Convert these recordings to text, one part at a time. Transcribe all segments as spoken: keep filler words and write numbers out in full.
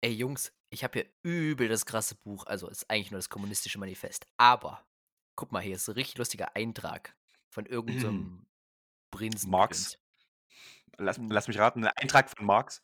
Ey, Jungs, ich habe hier übel das krasse Buch. Also, ist eigentlich nur das Kommunistische Manifest. Aber, guck mal, hier ist 'n richtig lustiger Eintrag von irgend so 'nem Marx? Brinsengedöns. Lass Hm. lass mich raten, 'n Eintrag von Marx?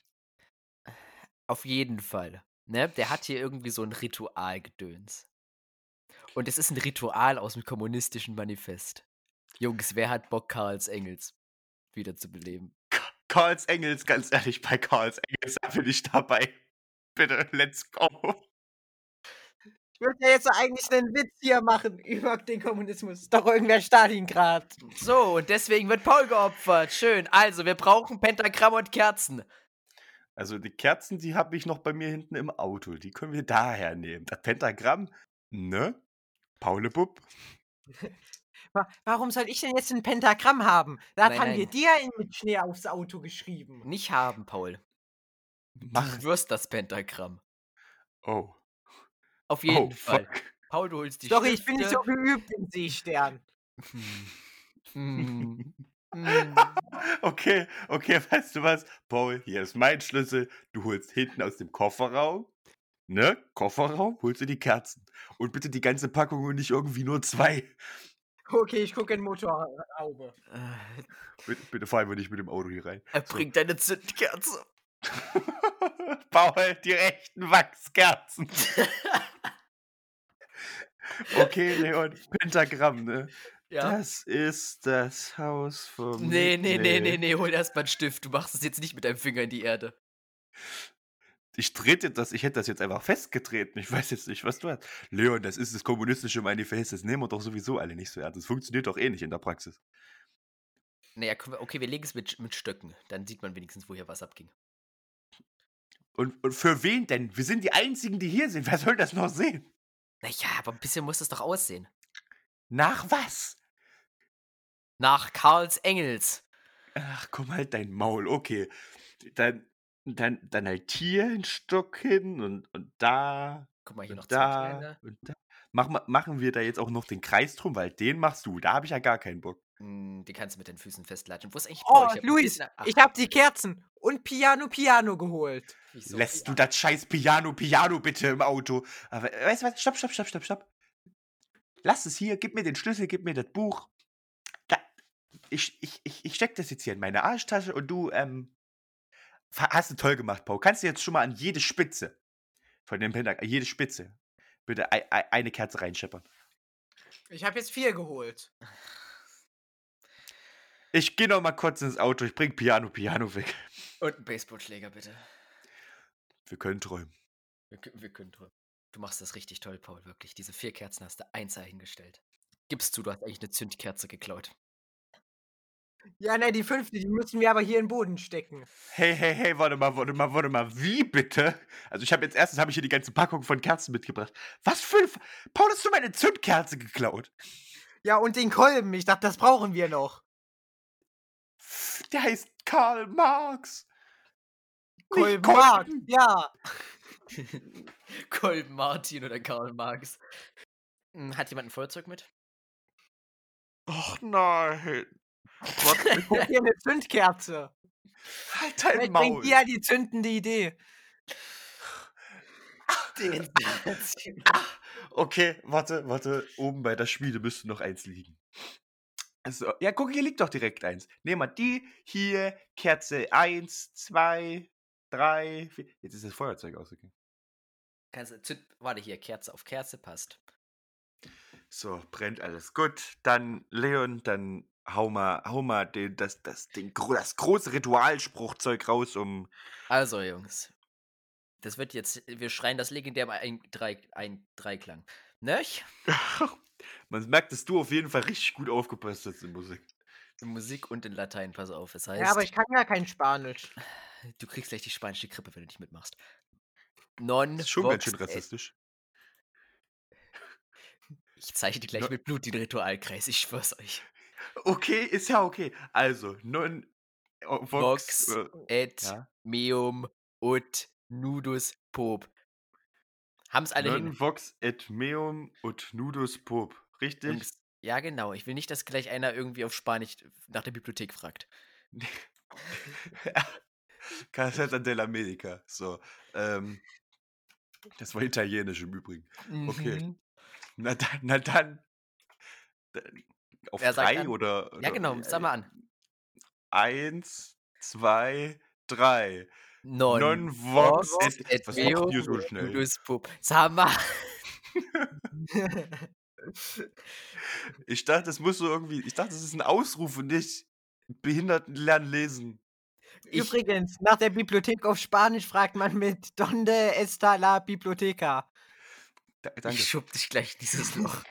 Auf jeden Fall, ne? Der hat hier irgendwie so 'n Ritualgedöns. Und es ist 'n Ritual aus'm Kommunistischen Manifest. Jungs, wer hat Bock, Karls Engels wiederzubeleben? Ka Karls Engels, ganz ehrlich, bei Karls Engels, da bin ich dabei. Bitte, let's go. Ich wollte ja jetzt eigentlich 'nen Witz hier machen über den Kommunismus. Ist doch irgendwer Stalingrad. So, und deswegen wird Paul geopfert. Schön. Also, wir brauchen Pentagramm und Kerzen. Also, die Kerzen, die habe ich noch bei mir hinten im Auto. Die können wir daher nehmen. Das Pentagramm, ne? Paulebub. Wa warum soll ich denn jetzt 'n Pentagramm haben? Das Nein, haben wir nein. dir in mit Schnee aufs Auto geschrieben. Nicht haben, Paul. Du Machen. wirst das Pentagramm. Oh. Auf Oh, jeden Fall. fuck. Paul, du holst die Sorry, ich bin nicht so Stifte. geübt im Seestern. Hm. Hm. Hm. Okay, okay, weißt du was? Paul, hier ist mein Schlüssel. Du holst hinten aus dem Kofferraum, ne? Kofferraum, holst du die Kerzen. Und bitte die ganze Packung und nicht irgendwie nur zwei. Okay, ich gucke in Motorhaube. Äh. Bitte bitte fahr einfach nicht mit dem Auto hier rein. Er So. bringt eine Zündkerze. Paul, die rechten Wachskerzen. Okay, Leon, Pentagramm, ne? Ja. Das ist das Haus vom Ne, ne, ne, ne, ne. ne, hol erst mal 'n Stift. Du machst es jetzt nicht mit deinem Finger in die Erde. Ich trete das ich hätte das jetzt einfach festgetreten. Ich weiß jetzt nicht, was du hast. Leon, das ist das Kommunistische Manifest. Das nehmen wir doch sowieso alle nicht so ernst. Das funktioniert doch eh nicht in der Praxis. Na ja, können wir okay, wir legen's mit Sch mit Stöcken. Dann sieht man wenigstens, wo hier was abging. Und und für wen denn? Wir sind die Einzigen, die hier sind. Wer soll das noch sehen? Na ja, aber 'n bisschen muss das doch aussehen. Nach was? Nach Karls Engels. Ach komm, halt dein Maul. Okay. Dann dann dann halt hier 'n Stock hin und und da Guck mal, hier noch und zwei da kleine. und da. Mach ma machen wir da jetzt auch noch den Kreis drum, weil den machst du. Da habe ich ja gar keinen Bock. Hm, die kannst du mit den Füßen festlatschen. Wo ist eigentlich Paul? Oh, Ich habe 'n Luis, bisschen ach. ich habe die Kerzen und Piano Piano geholt. Wieso Lässt du Piano? das scheiß Piano Piano bitte im Auto? Aber weißt du was? Stopp, stopp, stopp, stopp, stopp. Lass es hier, gib mir den Schlüssel, gib mir das Buch. Da ich ich ich ich stecke das jetzt hier in meine Arschtasche und du, ähm, fa hast du toll gemacht, Paul. Kannst du jetzt schon mal an jede Spitze von dem Pentag jede Spitze bitte ei ei eine Kerze reinscheppern. Ich habe jetzt vier geholt. Ich gehe noch mal kurz ins Auto. Ich bringe Piano Piano weg. Und 'n Baseballschläger, bitte. Wir können träumen. Wir kö wir können träumen. Du machst das richtig toll, Paul, wirklich. Diese vier Kerzen hast du eins dahingestellt. Gib's zu, du hast eigentlich 'ne Zündkerze geklaut. Ja, ne, die fünfte, die müssen wir aber hier in 'n Boden stecken. Hey, hey, hey, warte mal, warte mal, warte mal. Wie bitte? Also, ich habe jetzt erstens habe ich hier die ganze Packung von Kerzen mitgebracht. Was für 'n F Paul, hast du meine Zündkerze geklaut? Ja, und den Kolben. Ich dachte, das brauchen wir noch. Der heißt Karl Marx. Nicht Kolben Marx, Kolben. ja. Kolben Martin oder Karl Marx. Hm, hat jemand 'n Feuerzeug mit? Och nein. Ich habe hier 'ne Zündkerze. Halt dein Vielleicht bringt Maul. die ja die zündende Idee. Okay, warte, warte. Oben bei der Schmiede müsste noch eins liegen. So, ja, guck, hier liegt doch direkt eins. Nehmen wir die, hier, Kerze eins, zwei, drei, vier. Jetzt ist das Feuerzeug ausgegangen. Kannst du zünd warte hier, Kerze auf Kerze, passt. So, brennt alles. Gut, dann Leon, dann hau mal hau mal den das das den gro das große Ritualspruchzeug raus, um Also, Jungs, das wird jetzt wir schreien das legendäre ein Drei ein Dreiklang, nicht? Man merkt, dass du auf jeden Fall richtig gut aufgepasst hast in Musik. In Musik und in Latein, pass auf. Das Ja, aber heißt ich kann gar kein Spanisch. du kriegst gleich die spanische Grippe, wenn du nicht mitmachst. Das Non ist schon ganz vox schön et rassistisch. Ich zeichne dir gleich No mit Blut den Ritualkreis, ich schwöre euch. Okay, ist ja okay. Also, non o vox, Vox äh, et ja? meum ut nudus pop. Haben's alle Non hin. vox et meum ut nudus pop. Richtig? Jungs, ja genau. Ich will nicht, dass gleich einer irgendwie auf Spanisch nach der Bibliothek fragt. Casetta della Medica. So, ähm, das war italienisch im Übrigen. Okay. Mhm. Na dann, na dann. Dann auf Wer sagt drei an? oder Ja, oder genau, sag mal an. eins, zwei, drei. Non Non vox vox et et was machst 'n meum hier so schnell? nudus pub. Sag mal. Ich dachte, das muss so irgendwie ich dachte, das ist 'n Ausruf und nicht Behinderten lernen lesen. Ich Übrigens, nach der Bibliothek auf Spanisch fragt man mit „Donde está la biblioteca?" Da Ich danke. schubse dich gleich in dieses Loch.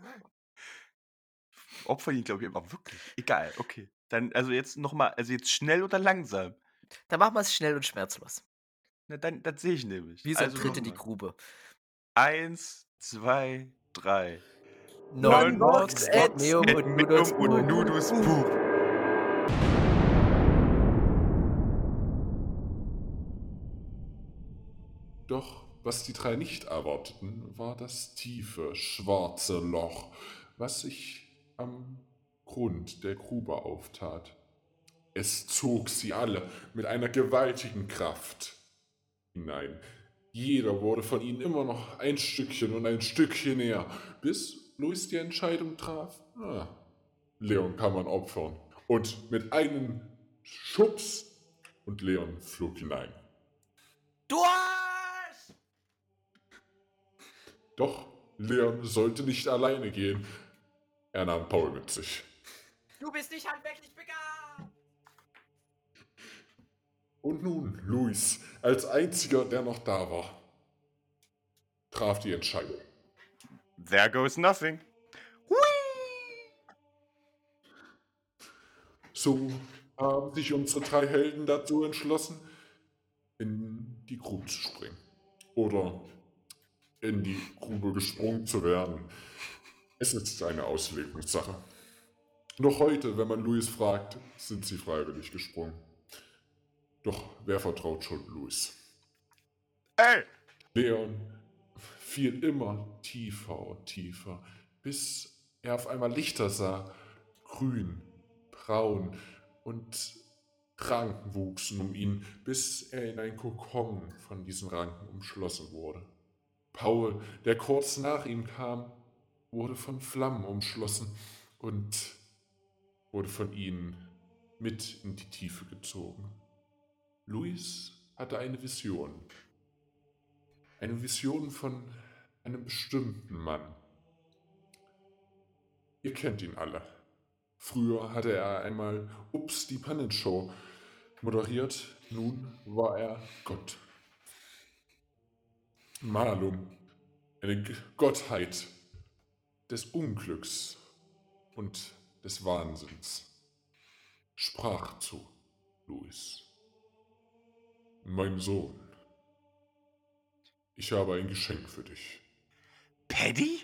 Opfern ihn, glaube ich, aber wirklich. Egal, okay. Dann also jetzt noch mal also jetzt schnell oder langsam? Dann machen wir's schnell und schmerzlos. Na, dann das sehe ich nämlich. Wie so 'n Also Tritt noch in die mal. Grube. eins, zwei, drei. Non Non Non vox vox et et vox meum et und meum nudus und pub. nudus pub. Doch was die drei nicht erwarteten, war das tiefe, schwarze Loch, was sich am Grund der Grube auftat. Es zog sie alle mit einer gewaltigen Kraft hinein. Jeder wurde von ihnen immer noch ein Stückchen und ein Stückchen näher, bis Louis die Entscheidung traf, ah, Leon kann man opfern. Und mit einem Schubs und Leon flog hinein. Du Arsch! Doch Leon sollte nicht alleine gehen. Er nahm Paul mit sich. Du bist nicht handwerklich begabt! Und nun Louis, als einziger, der noch da war, traf die Entscheidung. There goes nothing. So haben sich unsere drei Helden dazu entschlossen, in die Grube zu springen. Oder in die Grube gesprungen zu werden. Es ist eine Auslegungssache. Noch heute, wenn man Louis fragt, sind sie freiwillig gesprungen. Doch wer vertraut schon Louis? Ey! Leon fiel immer tiefer und tiefer, bis er auf einmal Lichter sah, grün, braun, und Ranken wuchsen um ihn, bis er in ein Kokon von diesen Ranken umschlossen wurde. Paul, der kurz nach ihm kam, wurde von Flammen umschlossen und wurde von ihnen mit in die Tiefe gezogen. Louis hatte eine Vision. Eine Vision von einem bestimmten Mann. Ihr kennt ihn alle. Früher hatte er einmal Ups, die Pannenshow moderiert. Nun war er Gott. Malum, eine G- Gottheit des Unglücks und des Wahnsinns, sprach zu Louis. Mein Sohn, ich habe ein Geschenk für dich. Paddy?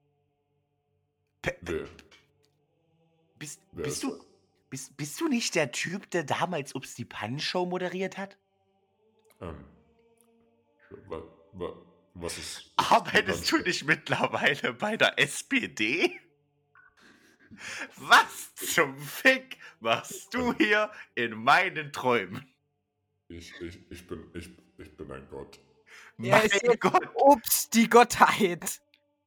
P Wer? bist, Wer bist ist du bist, bist du nicht der Typ, der damals Ups die Pannenshow moderiert hat? Ähm, wa, wa, was ist... Arbeitest du nicht mittlerweile bei der S P D? Was zum Fick machst du hier in meinen Träumen? Ich, ich, ich, bin, ich, ich bin ein Gott. Er ist Mein jetzt Gott! Ups, die Gottheit.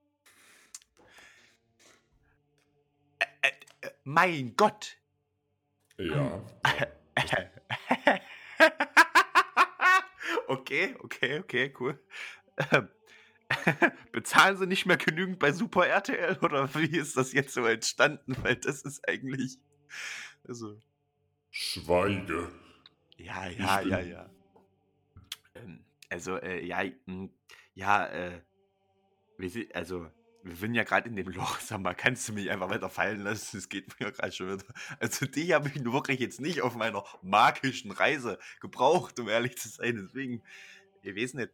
Äh, äh, mein Gott! Ja. Okay, okay, okay, cool. Ähm, bezahlen sie nicht mehr genügend bei Super R T L oder wie ist das jetzt so entstanden? Weil das ist eigentlich. Also. Schweige. Ja, Ich ja, bin- ja, ja. Ähm, also, äh, ja, m, ja, äh, wir sind, also, wir sind ja gerade in dem Loch. Sag mal, kannst du mich einfach weiter fallen lassen? Es geht mir gerade schon wieder. Also, dich habe ich nur wirklich jetzt nicht auf meiner magischen Reise gebraucht, um ehrlich zu sein. Deswegen, ich weiß nicht.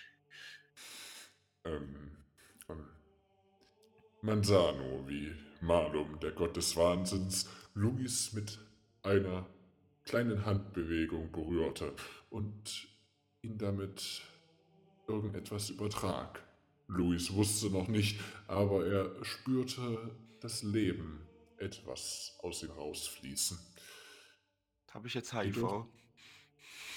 Ähm, ähm, man sah nur, wie Malum, der Gott des Wahnsinns, Louis mit einer kleinen Handbewegung berührte und ihn damit irgendetwas übertrag. Louis wusste noch nicht, aber er spürte das Leben etwas aus ihm rausfließen. Habe ich jetzt H I Jedoch- V?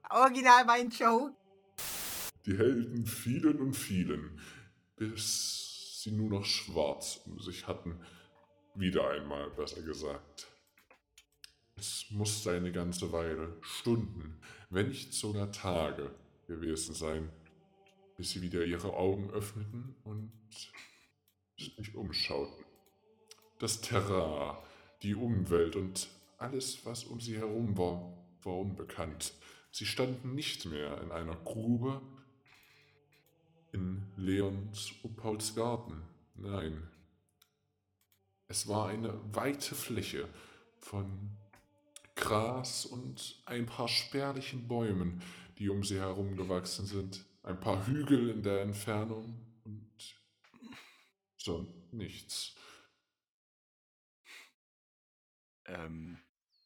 Original mein Joke. Die Helden fielen und fielen, bis sie nur noch schwarz um sich hatten. Wieder einmal, besser gesagt. Es musste eine ganze Weile, Stunden, wenn nicht sogar Tage gewesen sein, bis sie wieder ihre Augen öffneten und sich umschauten. Das Terrain, die Umwelt und alles, was um sie herum war, war unbekannt. Sie standen nicht mehr in einer Grube in Leons und Pauls Garten. Nein, es war eine weite Fläche von Gras und ein paar spärlichen Bäumen, die um sie herum gewachsen sind. Ein paar Hügel in der Entfernung und so nichts. Ähm.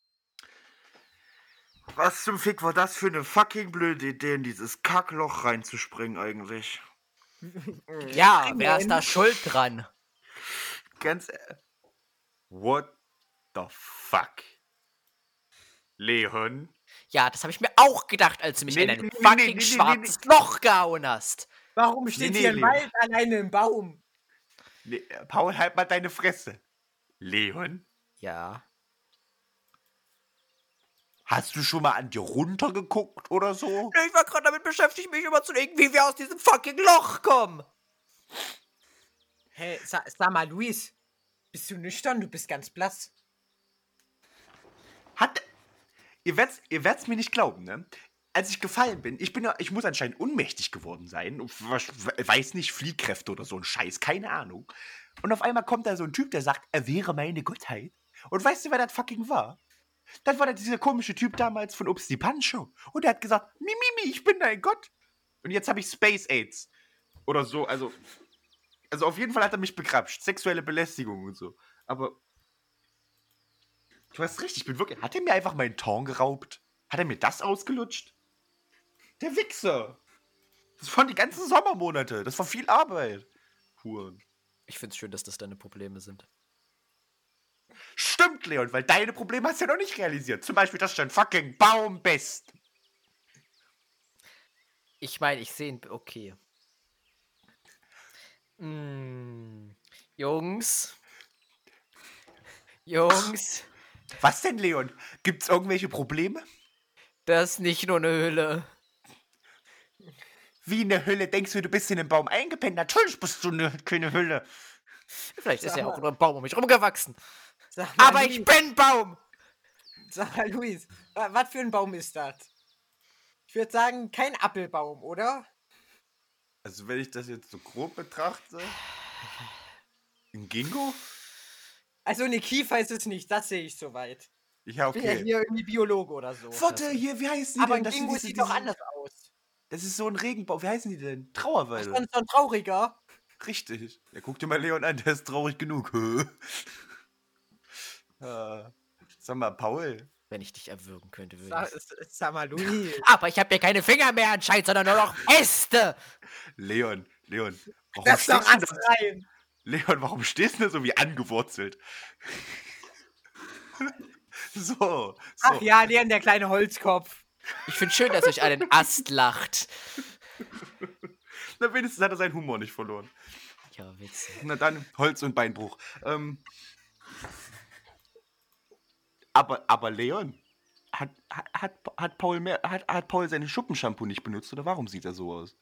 Was zum Fick war das für eine fucking blöde Idee, in dieses Kackloch reinzuspringen eigentlich? Ja, wer ist da schuld dran? Ganz. e- What the fuck? Leon? Ja, das habe ich mir auch gedacht, als du mich Nee, in ein nee, nee, fucking nee, nee, nee, schwarzes Loch gehauen hast. Warum steht nee, hier im Leon. Wald alleine im Baum? Le Paul, halt mal deine Fresse. Leon? Ja. Hast du schon mal an dir runtergeguckt oder so? Ich war gerade damit beschäftigt, mich überzulegen, wie wir aus diesem fucking Loch kommen. Hey, sa sag mal, Luis, bist du nüchtern? Du bist ganz blass. Hat. Ihr werdt's, ihr werdt's mir nicht glauben, ne? Als ich gefallen bin, ich bin ja, ich muss anscheinend ohnmächtig geworden sein. und was- Weiß nicht, Fliehkräfte oder so ein Scheiß, keine Ahnung. Und auf einmal kommt da so ein Typ, der sagt, er wäre meine Gottheit. Und weißt du, wer das fucking war? Das war dieser komische Typ damals von Ups die Pan-Show. Und er hat gesagt, Mimimi, ich bin dein Gott. Und jetzt habe ich Space AIDS. Oder so, also. Also auf jeden Fall hat er mich begrapscht. Sexuelle Belästigung und so. Aber. Du hast recht, ich bin wirklich. Hat er mir einfach meinen Ton geraubt? Hat er mir das ausgelutscht? Der Wichser! Das waren die ganzen Sommermonate. Das war viel Arbeit. Huren. Ich find's schön, dass das deine Probleme sind. Stimmt, Leon, weil deine Probleme hast du ja noch nicht realisiert. Zum Beispiel, dass du ein fucking Baum bist. Ich meine, ich sehe ihn. Okay. Mm, Jungs. Jungs. Was denn, Leon? Gibt's irgendwelche Probleme? Das ist nicht nur eine Höhle. Wie eine Hülle? Denkst du, du bist in den Baum eingepennt? Natürlich bist du eine, keine Hülle. Vielleicht ist Sag ja mal. auch nur ein Baum um mich rumgewachsen. Sag mal, Aber ich bin Baum! Sag mal, Luis, wa- was für ein Baum ist das? Ich würde sagen, kein Apfelbaum, oder? Also, wenn ich das jetzt so grob betrachte. Ein Gingo? Also eine Kiefer ist es nicht, das sehe ich soweit. Ja, Ich bin ja okay. hier irgendwie Biologe oder so. Warte, hier, wie heißen die Aber denn? ein Das sind Dingo diese- sieht doch diese- anders aus. Das ist so ein Regenbaum. Wie heißen die denn? Ach, Trauerweide. dann ist so ein trauriger. Richtig. Ja, guck dir mal Leon an, der ist traurig genug. äh, sag mal, Paul. Wenn ich dich erwürgen könnte, würde Sag, ich. s- sag mal, Luis. Aber ich habe hier keine Finger mehr anscheinend, sondern nur noch Äste! Leon, Leon. Warum Das ist doch stehst du da? rein. Leon, warum stehst du da so wie angewurzelt? so, so. Ach ja, Leon, der kleine Holzkopf. Ich finde schön, dass euch einen Ast lacht. Na, wenigstens hat er seinen Humor nicht verloren. Ja, witzig. Na dann, Holz- und Beinbruch. Ähm, aber, aber Leon, hat, hat, hat, hat, Paul mehr, hat, hat Paul seine Schuppenshampoo nicht benutzt oder warum sieht er so aus?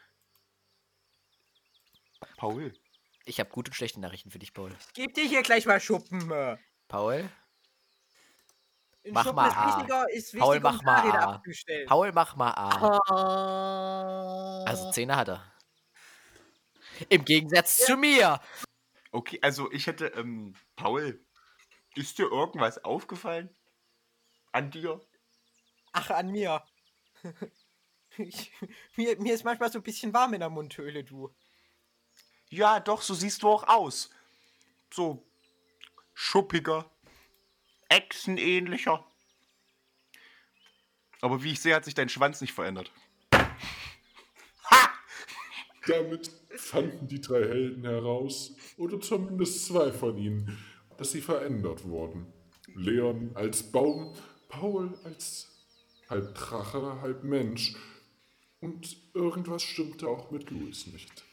Paul. Ich habe gute und schlechte Nachrichten für dich, Paul. Gib dir hier gleich mal Schuppen. äh. Paul? Ein Mach Schuppen mal ist A. wichtiger, ist wichtiger, Paul, um mach mal Fahrräder A. abzustellen. Paul, mach mal A. Ah. Also Zähne hat er. Im Gegensatz zu mir. Okay, also ich hätte, ähm, Paul, ist dir irgendwas aufgefallen? An dir? Ach, an mir. Ich, mir. Mir ist manchmal so ein bisschen warm in der Mundhöhle, du. Ja, doch, so siehst du auch aus. So schuppiger, echsenähnlicher. Aber wie ich sehe, hat sich dein Schwanz nicht verändert. Ha! Damit fanden die drei Helden heraus, oder zumindest zwei von ihnen, dass sie verändert wurden. Leon als Baum, Paul als halb Drache, halb Mensch. Und irgendwas stimmte auch mit Louis nicht.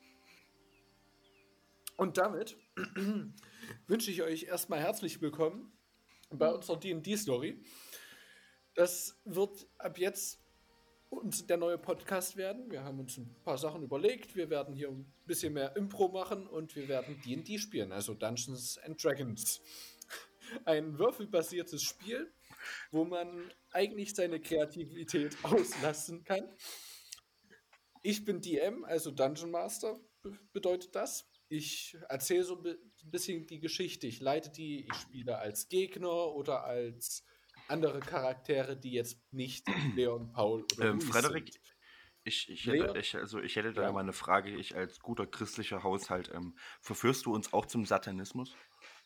Und damit wünsche ich euch erstmal herzlich willkommen bei unserer D und D-Story. Das wird ab jetzt uns der neue Podcast werden. Wir haben uns ein paar Sachen überlegt. Wir werden hier ein bisschen mehr Impro machen und wir werden D und D spielen, also Dungeons and Dragons. Ein würfelbasiertes Spiel, wo man eigentlich seine Kreativität auslassen kann. Ich bin D M, also Dungeon Master be- bedeutet das. Ich erzähle so ein bi- bisschen die Geschichte. Ich leite die, ich spiele als Gegner oder als andere Charaktere, die jetzt nicht Leon, Paul oder Ähm, Luis Frederik, sind. ich, ich, hätte, Leon? ich, also ich hätte da Ja. mal eine Frage. Ich als guter christlicher Haushalt, ähm, verführst du uns auch zum Satanismus?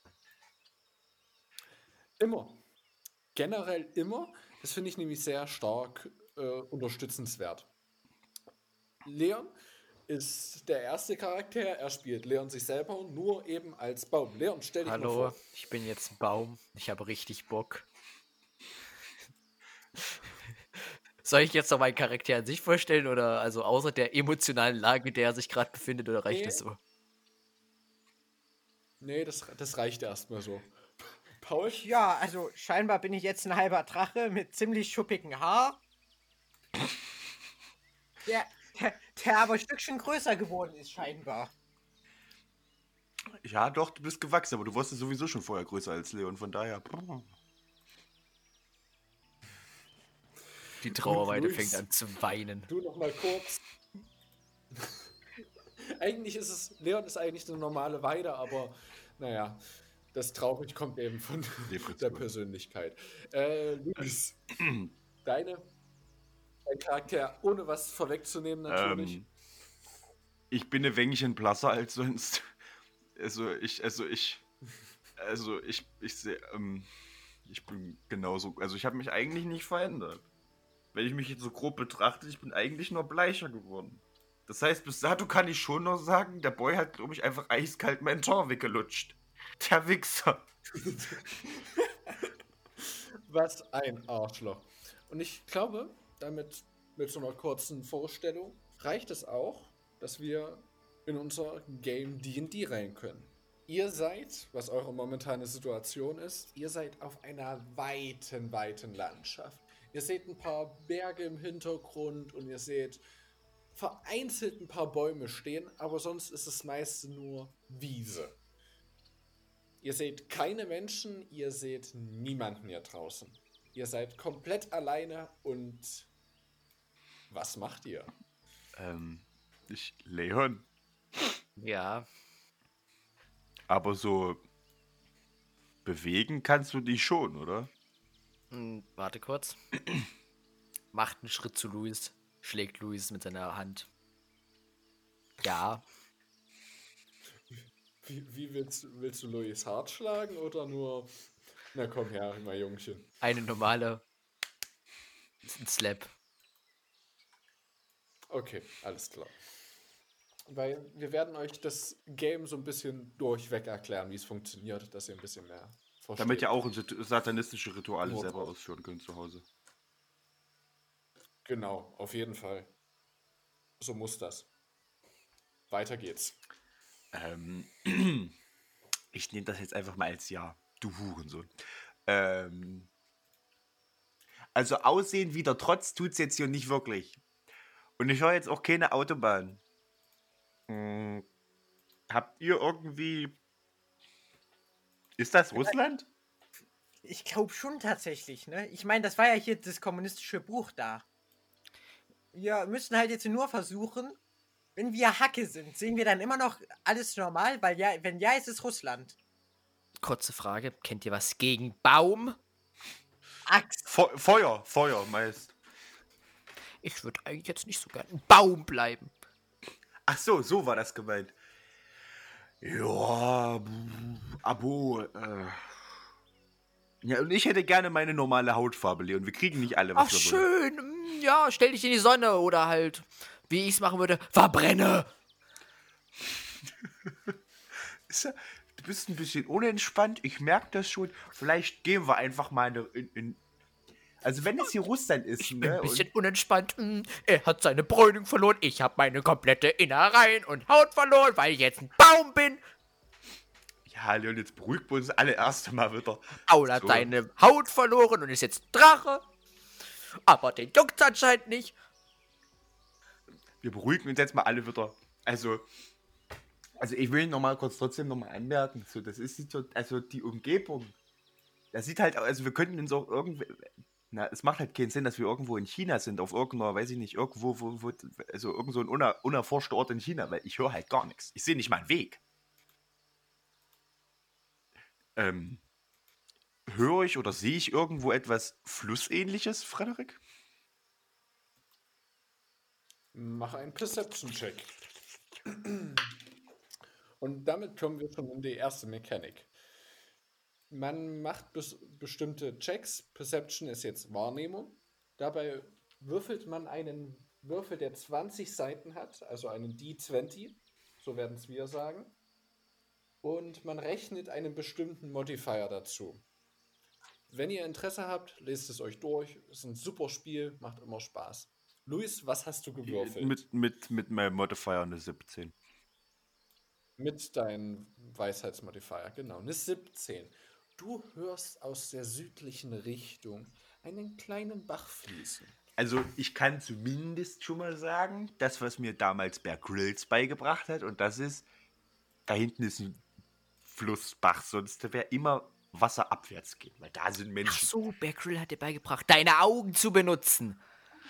Immer. Generell immer. Das finde ich nämlich sehr stark äh, unterstützenswert. Leon ist der erste Charakter. Er spielt Leon sich selber, nur eben als Baum. Leon, stell dich mal Hallo, vor. ich bin jetzt ein Baum. Ich habe richtig Bock. Soll ich jetzt noch meinen Charakter an sich vorstellen oder also außer der emotionalen Lage, in der er sich gerade befindet, oder reicht Nee. es so? Nee, das, das reicht erstmal so. Paul? Ja, also scheinbar bin ich jetzt ein halber Drache mit ziemlich schuppigen Haar. Der, der, der aber ein Stückchen größer geworden ist, scheinbar. Ja, doch, du bist gewachsen, aber du warst ja sowieso schon vorher größer als Leon, von daher. Die Trauerweide Luis. fängt an zu weinen. Du noch mal kurz. Eigentlich ist es, Leon ist eigentlich eine normale Weide, aber naja, das traurig kommt eben von Depression. der Persönlichkeit. Äh, Luis, deine, dein Charakter, ohne was vorwegzunehmen natürlich. Ähm, ich bin ein wenig blasser als sonst. Also ich, also ich, also ich, ich sehe, ähm, ich bin genauso, also ich habe mich eigentlich nicht verändert. Wenn ich mich jetzt so grob betrachte, ich bin eigentlich nur bleicher geworden. Das heißt, bis dato kann ich schon noch sagen, der Boy hat, glaube ich, einfach eiskalt mein Tor weggelutscht. Der Wichser. Was ein Arschloch. Und ich glaube, damit mit so einer kurzen Vorstellung reicht es auch, dass wir in unser Game D und D rein können. Ihr seid, was eure momentane Situation ist, ihr seid auf einer weiten, weiten Landschaft. Ihr seht ein paar Berge im Hintergrund und ihr seht vereinzelt ein paar Bäume stehen, aber sonst ist es meist nur Wiese. Ihr seht keine Menschen, ihr seht niemanden hier draußen. Ihr seid komplett alleine und was macht ihr? Ähm, ich, Leon. Ja, Aber so bewegen kannst du dich schon, oder? hm, warte kurz. Macht einen Schritt zu Luis, schlägt Luis mit seiner Hand. Ja, Wie, wie willst, du- willst du Louis hart schlagen oder nur, na komm her, mein Jungchen. eine normale ein Slap. Okay, alles klar. Weil wir werden euch das Game so ein bisschen durchweg erklären, wie es funktioniert, dass ihr ein bisschen mehr versteht. Damit ihr auch sat- satanistische Rituale Nur selber kurz. ausführen könnt zu Hause. Genau, auf jeden Fall. So muss das. Weiter geht's. Ähm, ich nehme das jetzt einfach mal als Ja, du Hurensohn. Ähm, also aussehen wie der Trotz tut's jetzt hier nicht wirklich. Und ich höre jetzt auch keine Autobahn. Hm, habt ihr irgendwie... Ist das Russland? Ich glaube schon tatsächlich, ne? Ich meine, das war ja hier das kommunistische Buch da. Wir müssen halt jetzt nur versuchen, wenn wir Hacke sind, sehen wir dann immer noch alles normal? Weil ja, wenn ja, ist es Russland. Kurze Frage, kennt ihr was gegen Baum? Axt. Fe Feuer, Feuer meist. Ich würde eigentlich jetzt nicht so gern ein Baum bleiben. Ach so, so war das gemeint. Ja, Abo, äh... Ja, und ich hätte gerne meine normale Hautfarbe, Leon. Wir kriegen nicht alle, was Ach, wir wollen. schön. mm, Ja, stell dich in die Sonne oder halt, wie ich es machen würde, verbrenne. Ist ja- Du bist ein bisschen unentspannt, ich merke das schon. Vielleicht gehen wir einfach mal in, in, Also wenn es hier Russland ist, Ich bin ein ne? bisschen Und, unentspannt. Hm, Er hat seine Bräunung verloren. Ich habe meine komplette Innereien und Haut verloren, weil ich jetzt ein Baum bin. ja, Leon, jetzt beruhigt wir uns alle erst mal wieder. Paul hat So. seine Haut verloren und ist jetzt ein Drache. Aber den juckt's anscheinend nicht. Wir beruhigen uns jetzt mal alle wieder. Also, also ich will noch mal kurz trotzdem noch mal anmerken, so das ist die, also die Umgebung. Das sieht halt, also wir könnten uns auch irgendwie, na, es macht halt keinen Sinn, dass wir irgendwo in China sind, auf irgendeiner, weiß ich nicht, irgendwo, wo, wo also irgend so ein uner, unerforschter Ort in China, weil ich höre halt gar nichts. Ich sehe nicht mal einen Weg. Ähm, höre ich oder sehe ich irgendwo etwas Flussähnliches, Frederik? Mach einen Perception-Check. Und damit kommen wir schon in die erste Mechanik. Man macht bes bestimmte Checks. Perception ist jetzt Wahrnehmung. Dabei würfelt man einen Würfel, der zwanzig Seiten hat, also einen D zwanzig, so werden es wir sagen. Und man rechnet einen bestimmten Modifier dazu. Wenn ihr Interesse habt, lest es euch durch. Es ist ein super Spiel, macht immer Spaß. Luis, was hast du gewürfelt? Mit, mit, mit meinem Modifier eine siebzehn. Mit deinem Weisheitsmodifier, genau, eine siebzehn. Du hörst aus der südlichen Richtung einen kleinen Bach fließen. Also ich kann zumindest schon mal sagen, das, was mir damals Bear Grylls beigebracht hat, und das ist, da hinten ist ein Flussbach, sonst wäre immer Wasser abwärts gehen, weil da sind Ach Menschen. so, Bear Grylls hat dir beigebracht, deine Augen zu benutzen.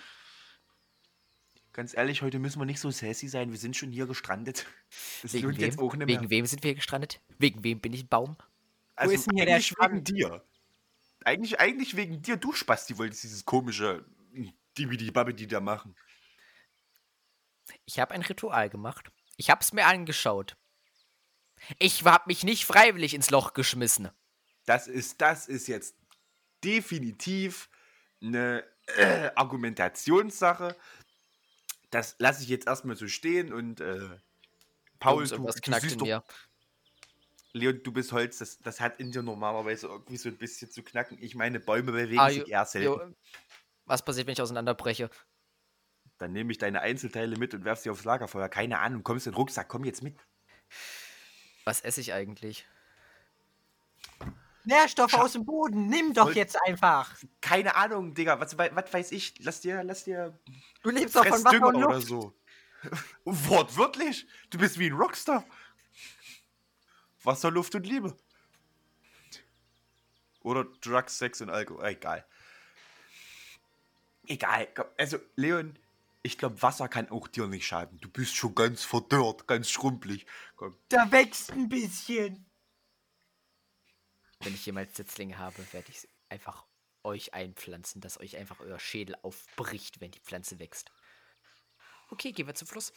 Ganz ehrlich, heute müssen wir nicht so sassy sein, wir sind schon hier gestrandet. Das Wegen lohnt wem? jetzt auch nicht mehr. Wegen wem sind wir gestrandet? Wegen wem bin ich ein Baum? Also ist denn hier der eigentlich wegen Strand? dir. Eigentlich, eigentlich wegen dir, du Spasti, wolltest dieses komische Dibidi-Babidi da machen. Ich habe ein Ritual gemacht. Ich habe es mir angeschaut. Ich habe mich nicht freiwillig ins Loch geschmissen. Das ist, das ist jetzt definitiv eine äh, Argumentationssache. Das lasse ich jetzt erstmal so stehen und äh, Paul, Jungs, du, irgendwas du knackt siehst in doch, mir. Leon, du bist Holz, das, das hat in dir normalerweise irgendwie so ein bisschen zu knacken. Ich meine, Bäume bewegen Ah, sich jo- eher selten. jo, was passiert, wenn ich auseinanderbreche? Dann nehme ich deine Einzelteile mit und werf sie aufs Lagerfeuer. Keine Ahnung, kommst in den Rucksack, komm jetzt mit. Was esse ich eigentlich? Nährstoffe Scha- aus dem Boden, nimm doch Voll- jetzt einfach. Keine Ahnung, Digga, was, wei- was weiß ich? Lass dir, lass dir Du lebst doch von Wasser Fressdünger und oder Luft. so. Wortwörtlich? Du bist wie ein Rockstar. Wasser, Luft und Liebe. Oder Drugs, Sex und Alkohol. Egal. Egal. komm, Also, Leon, ich glaube, Wasser kann auch dir nicht schaden. Du bist schon ganz verdörrt, ganz schrumpelig. Komm. Da wächst ein bisschen. Wenn ich jemals Setzlinge habe, werde ich einfach euch einpflanzen, dass euch einfach euer Schädel aufbricht, wenn die Pflanze wächst. Okay, gehen wir zum Fluss.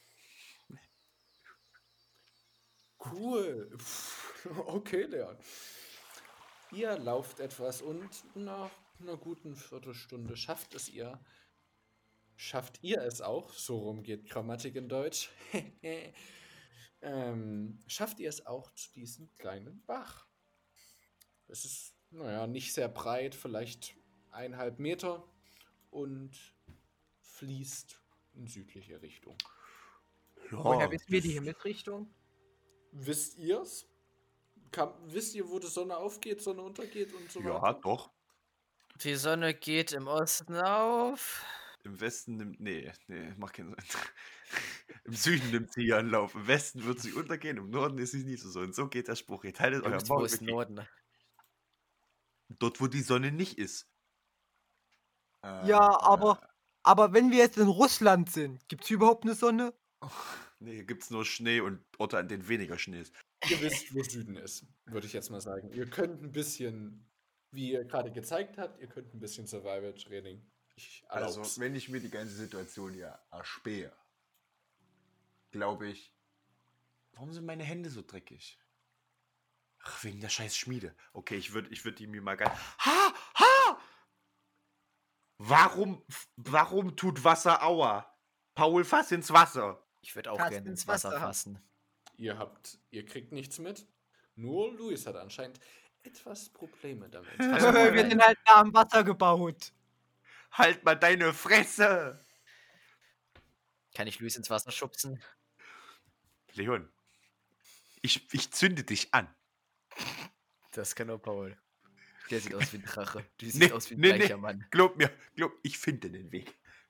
Cool. Okay, Leon. Ihr lauft etwas und nach einer guten Viertelstunde schafft es ihr. Schafft ihr es auch? So rum geht Grammatik in Deutsch. ähm, schafft ihr es auch zu diesem kleinen Bach? Es ist, naja, nicht sehr breit, vielleicht eineinhalb Meter und fließt in südliche Richtung. Woher wissen wir das- die Himmelsrichtung? Wisst ihr's? Kann, wisst ihr, wo die Sonne aufgeht, Sonne untergeht und so Ja, weiter? doch. Die Sonne geht im Osten auf. Im Westen nimmt. Nee, nee, macht keinen Sinn. Im Süden nimmt sie ihren Lauf. Im Westen wird sie untergehen, im Norden ist sie nie so. Und so geht der Spruch. Ihr haltet euer Jungs, wo Maul. ist Norden? Dort, wo die Sonne nicht ist. Äh, Ja, aber, aber wenn wir jetzt in Russland sind, gibt es überhaupt eine Sonne? Nee, hier gibt's nur Schnee und Orte, an denen weniger Schnee ist. Ihr wisst, wo Süden ist, würde ich jetzt mal sagen. Ihr könnt ein bisschen, wie ihr gerade gezeigt habt, ihr könnt ein bisschen Survival-Training. Ich Also, erlaub's. wenn ich mir die ganze Situation hier erspähe, glaube ich. Warum sind meine Hände so dreckig? Ach, wegen der scheiß Schmiede. Okay, ich würde ich würd die mir mal ganz. Ha! Ha! Warum, warum tut Wasser Aua? Paul, fass ins Wasser. Ich würde auch Fast gerne ins ins Wasser Wasser. fassen. Ihr habt, ihr kriegt nichts mit. Nur Luis hat anscheinend. etwas Probleme damit. Also, Wir nein. sind halt nah am Wasser gebaut. Halt mal deine Fresse! Kann ich Luis ins Wasser schubsen? Leon, ich, ich zünde dich an. Das kann nur Paul. Der sieht aus wie ein Drache. Du siehst Nee, aus wie ein nee, reicher nee. Mann. Glaub mir, glaub, ich finde den Weg.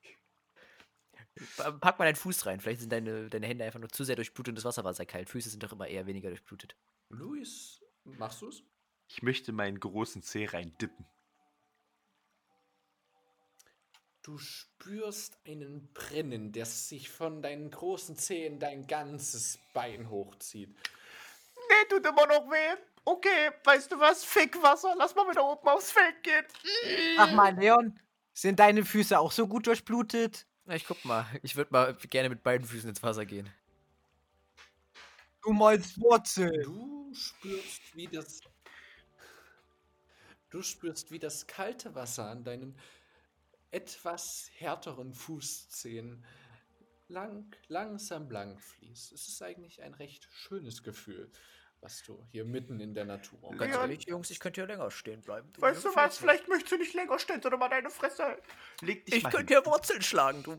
Pa- Pack mal deinen Fuß rein. Vielleicht sind deine, deine Hände einfach nur zu sehr durchblutet und das Wasser war sehr kalt. Füße sind doch immer eher weniger durchblutet. Luis, machst du's? Ich möchte meinen großen Zeh reindippen. Du spürst einen Brennen, der sich von deinen großen Zehen dein ganzes Bein hochzieht. Nee, tut immer noch weh. Okay, weißt du was? Fick Wasser. Lass mal wieder oben aufs Feld gehen. Sag mal, Leon, sind deine Füße auch so gut durchblutet? Na, ich guck mal. Ich würde mal gerne mit beiden Füßen ins Wasser gehen. Du meinst Wurzel. Du spürst, wie das. Du spürst, wie das kalte Wasser an deinen etwas härteren Fußzehen lang, langsam lang fließt. Es ist eigentlich ein recht schönes Gefühl, was du hier mitten in der Natur Ganz Ganz ehrlich, Jungs, ich könnte ja länger stehen bleiben. Weißt du was? Vielleicht möchtest du nicht länger stehen, sondern mal deine Fresse halten. Leg dich Ich mal könnte hin. ja Wurzeln schlagen, du.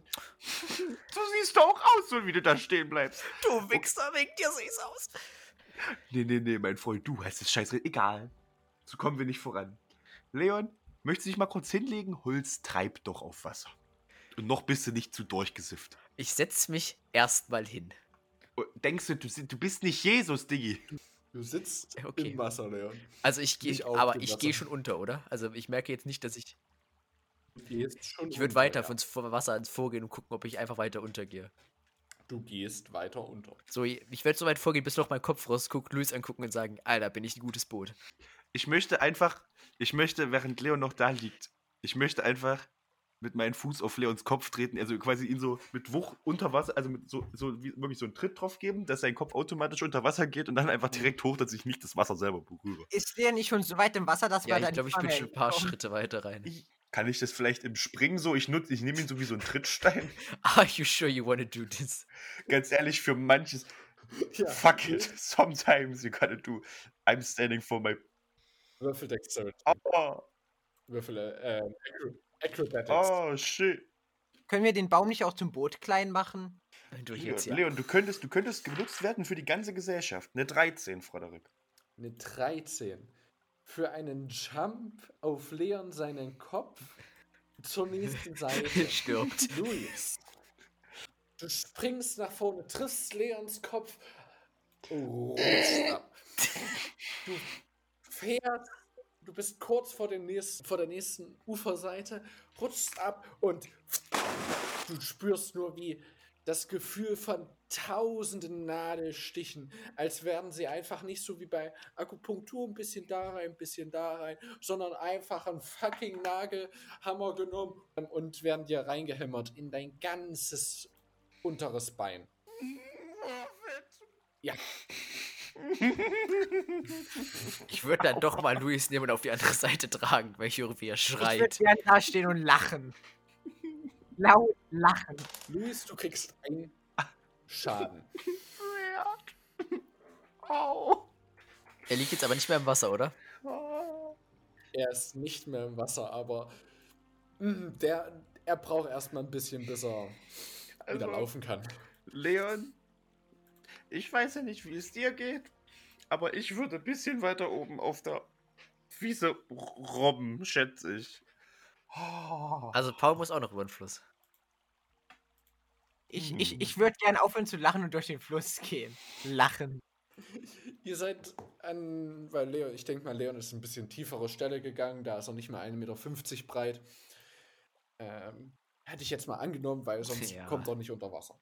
So siehst du auch aus, so wie du da stehen bleibst. Du Wichser, wegen dir sieh's aus. Nee, nee, nee, mein Freund, du hast es scheiße. Egal. So kommen wir nicht voran. Leon, möchtest du dich mal kurz hinlegen? Holz treibt doch auf Wasser. Und noch bist du nicht zu durchgesifft. Ich setz mich erstmal hin. Und denkst du, du, si- du bist nicht Jesus, Diggi? Du sitzt Okay. im Wasser, Leon. Also ich Nicht gehe, auf aber dem ich Wasser. gehe schon unter, oder? Also ich merke jetzt nicht, dass ich. Du gehst schon Ich würde unter, weiter ja. von vom Wasser ans Vorgehen und gucken, ob ich einfach weiter untergehe. Du gehst weiter unter. So, ich werde so weit vorgehen, bis noch mein Kopf rausguckt, Luis angucken und sagen, Alter, bin ich ein gutes Boot. Ich möchte einfach, ich möchte, während Leon noch da liegt, ich möchte einfach mit meinem Fuß auf Leons Kopf treten, also quasi ihn so mit Wucht unter Wasser, also mit so, so wie, wirklich so einen Tritt drauf geben, dass sein Kopf automatisch unter Wasser geht und dann einfach direkt hoch, dass ich nicht das Wasser selber berühre. Ist der nicht schon so weit im Wasser, dass Ja, wir da ich glaube, ich nicht bin mal schon ein paar mehr hinkommen? Schritte weiter rein. Ich, kann ich das vielleicht im Springen so? Ich nutze, ich nehme ihn so wie so einen Trittstein. Are you sure you wanna do this? Ganz ehrlich, für manches, Ja, fuck it, sometimes you gotta do. I'm standing for my. Würfel Dexterity. Oh, Würfel äh, Acro- Acrobatics. oh shit. Können wir den Baum nicht auch zum Boot klein machen? Wenn du Leon, jetzt ja. Leon, du könntest, du könntest genutzt werden für die ganze Gesellschaft. Eine dreizehn, Frederik. Eine dreizehn. Für einen Jump auf Leon seinen Kopf zur nächsten Seite. Stirbt. Luis. Du springst nach vorne, triffst Leons Kopf, rutschst ab. Du fährst, du bist kurz vor, dem nächsten, vor der nächsten Uferseite, rutschst ab und du spürst nur, wie das Gefühl von tausenden Nadelstichen, als wären sie einfach nicht so wie bei Akupunktur ein bisschen da rein, ein bisschen da rein, sondern einfach einen fucking Nagelhammer genommen und werden dir reingehämmert in dein ganzes unteres Bein. Ja, Ich würde dann doch mal Luis nehmen und auf die andere Seite tragen, weil ich höre, wie er Ich würde schreit. gerne da stehen und lachen. Laut lachen. Luis, du kriegst einen Schaden. Au. Er liegt jetzt aber nicht mehr im Wasser, oder? Oh. Er ist nicht mehr im Wasser, aber mm, der, er braucht erstmal ein bisschen, bis er wieder Also- laufen kann. Leon, ich weiß ja nicht, wie es dir geht, aber ich würde ein bisschen weiter oben auf der Wiese robben, schätze ich. Oh. Also Paul muss auch noch über den Fluss. Ich, Hm. ich, ich würde gerne aufhören zu lachen und durch den Fluss gehen. Lachen. Ihr seid an, weil Leon, ich denke mal, Leon ist ein bisschen tiefere Stelle gegangen, da ist er nicht mal ein Meter fünfzig breit. Ähm, hätte ich jetzt mal angenommen, weil sonst Ja. kommt er nicht unter Wasser.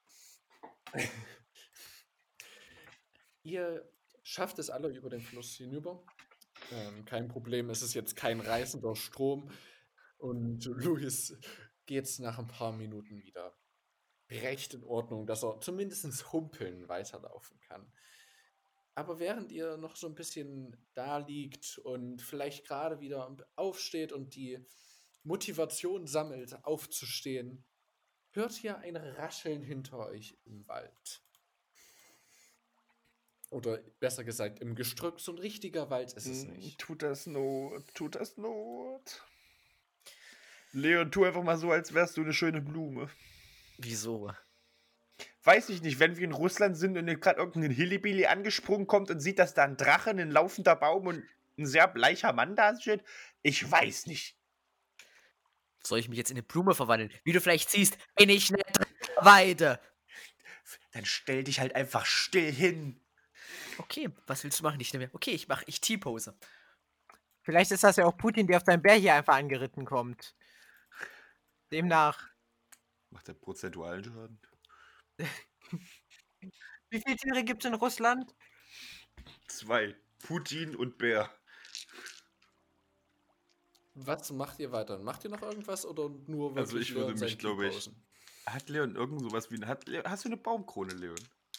Ihr schafft es alle über den Fluss hinüber. Ähm, kein Problem, es ist jetzt kein reißender Strom. Und Luis geht's nach ein paar Minuten wieder recht in Ordnung, dass er zumindest humpeln weiterlaufen kann. Aber während ihr noch so ein bisschen da liegt und vielleicht gerade wieder aufsteht und die Motivation sammelt, aufzustehen, hört ihr ein Rascheln hinter euch im Wald. Oder besser gesagt, im Gestrüpp. So ein richtiger Wald ist es Hm, nicht. Tut das Not, tut das Not. Leon, tu einfach mal so, als wärst du eine schöne Blume. Wieso? Weiß ich nicht, wenn wir in Russland sind und gerade irgendein Hillybilly angesprungen kommt und sieht, dass da ein Drache, ein laufender Baum und ein sehr bleicher Mann da steht. Ich weiß nicht. Soll ich mich jetzt in eine Blume verwandeln? Wie du vielleicht siehst, bin ich eine Weide. Dann stell dich halt einfach still hin. Okay, was willst du machen? Ich nehme. Okay, ich mache ich T-Pose. Vielleicht ist das ja auch Putin, der auf seinen Bär hier einfach angeritten kommt. Demnach. Macht der prozentualen Schaden? Wie viele Tiere gibt es in Russland? Zwei. Putin und Bär. Was macht ihr weiter? Macht ihr noch irgendwas oder nur wirklich Also ich würde Leon mich, sein glaube ich- T-Posen? Hat Leon irgend sowas wie eine. Hat, Leon- hast du eine Baumkrone, Leon?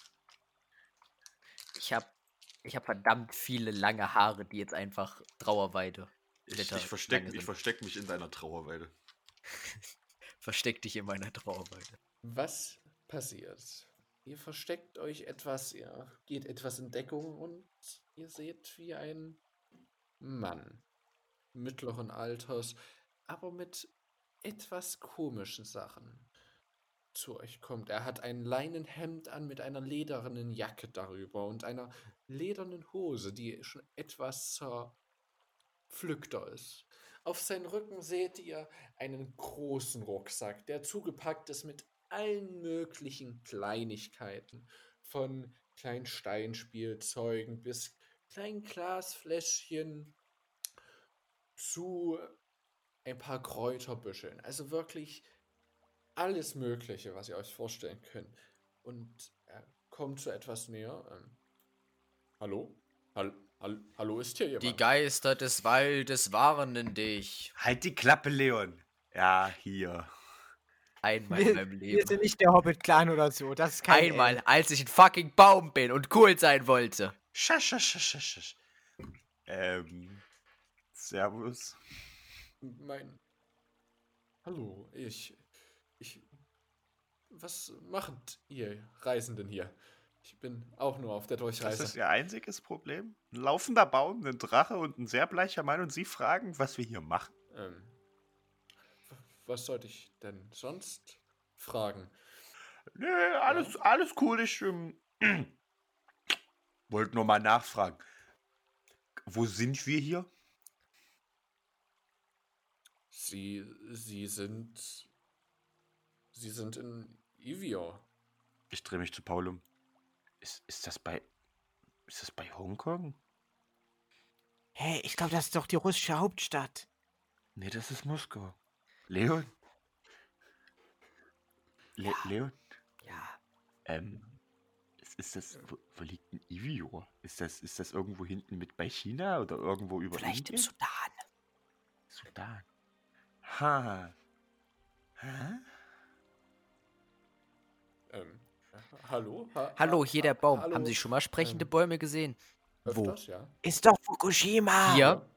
Ich habe ich hab verdammt viele lange Haare, die jetzt einfach Trauerweide. Ich, Blätter ich verstecke lange ich sind. versteck mich in deiner Trauerweide. Versteck dich in meiner Trauerweide. Was passiert? Ihr versteckt euch etwas, ihr geht etwas in Deckung und ihr seht, wie ein Mann mittleren Alters, aber mit etwas komischen Sachen zu euch kommt. Er hat ein Leinenhemd an mit einer ledernen Jacke darüber und einer ledernen Hose, die schon etwas zerpflückter ist. Auf seinen Rücken seht ihr einen großen Rucksack, der zugepackt ist mit allen möglichen Kleinigkeiten. Von kleinen Steinspielzeugen bis kleinen Glasfläschchen zu ein paar Kräuterbüscheln. Also wirklich alles Mögliche, was ihr euch vorstellen könnt. Und er kommt so etwas näher. Ähm, hallo? Hall, hall, hallo, ist hier jemand? Die Geister des Waldes warnen dich. Halt die Klappe, Leon. Ja, hier. Einmal in Wir, meinem wir Leben. sind nicht der Hobbit-Clan oder so. Das ist kein Einmal, Elb. als ich ein fucking Baum bin und cool sein wollte. Schasch, schasch, schasch, schasch, schasch. Ähm. Servus. Mein. Hallo, ich. Ich. Was macht ihr Reisenden hier? Ich bin auch nur auf der Das Durchreise. ist Ihr einziges Problem? Ein laufender Baum, ein Drache und ein sehr bleicher Mann und Sie fragen, was wir hier machen? Ähm, w- was sollte ich denn sonst fragen? Nö, alles, alles cool. Ich ähm, wollte nur mal nachfragen. Wo sind wir hier? Sie. Sie sind. Sie sind in Evior. Ich drehe mich zu Paul um. Ist, ist das bei. Ist das bei Hongkong? Hey, ich glaube, das ist doch die russische Hauptstadt. Nee, das ist Moskau. Leon? Le Leon? Ja, Ähm. Ist, ist das. Wo, wo liegt ein Evior? Ist das, ist das irgendwo hinten mit bei China oder irgendwo über vielleicht im Indien? Sudan. Sudan. Ha. Hä? Ähm, hallo? Ha Hallo, ha- hier der ha- Baum. Hallo? Haben Sie schon mal sprechende Ähm, Bäume gesehen? Öfters, ja. Ist doch Fukushima. Hier?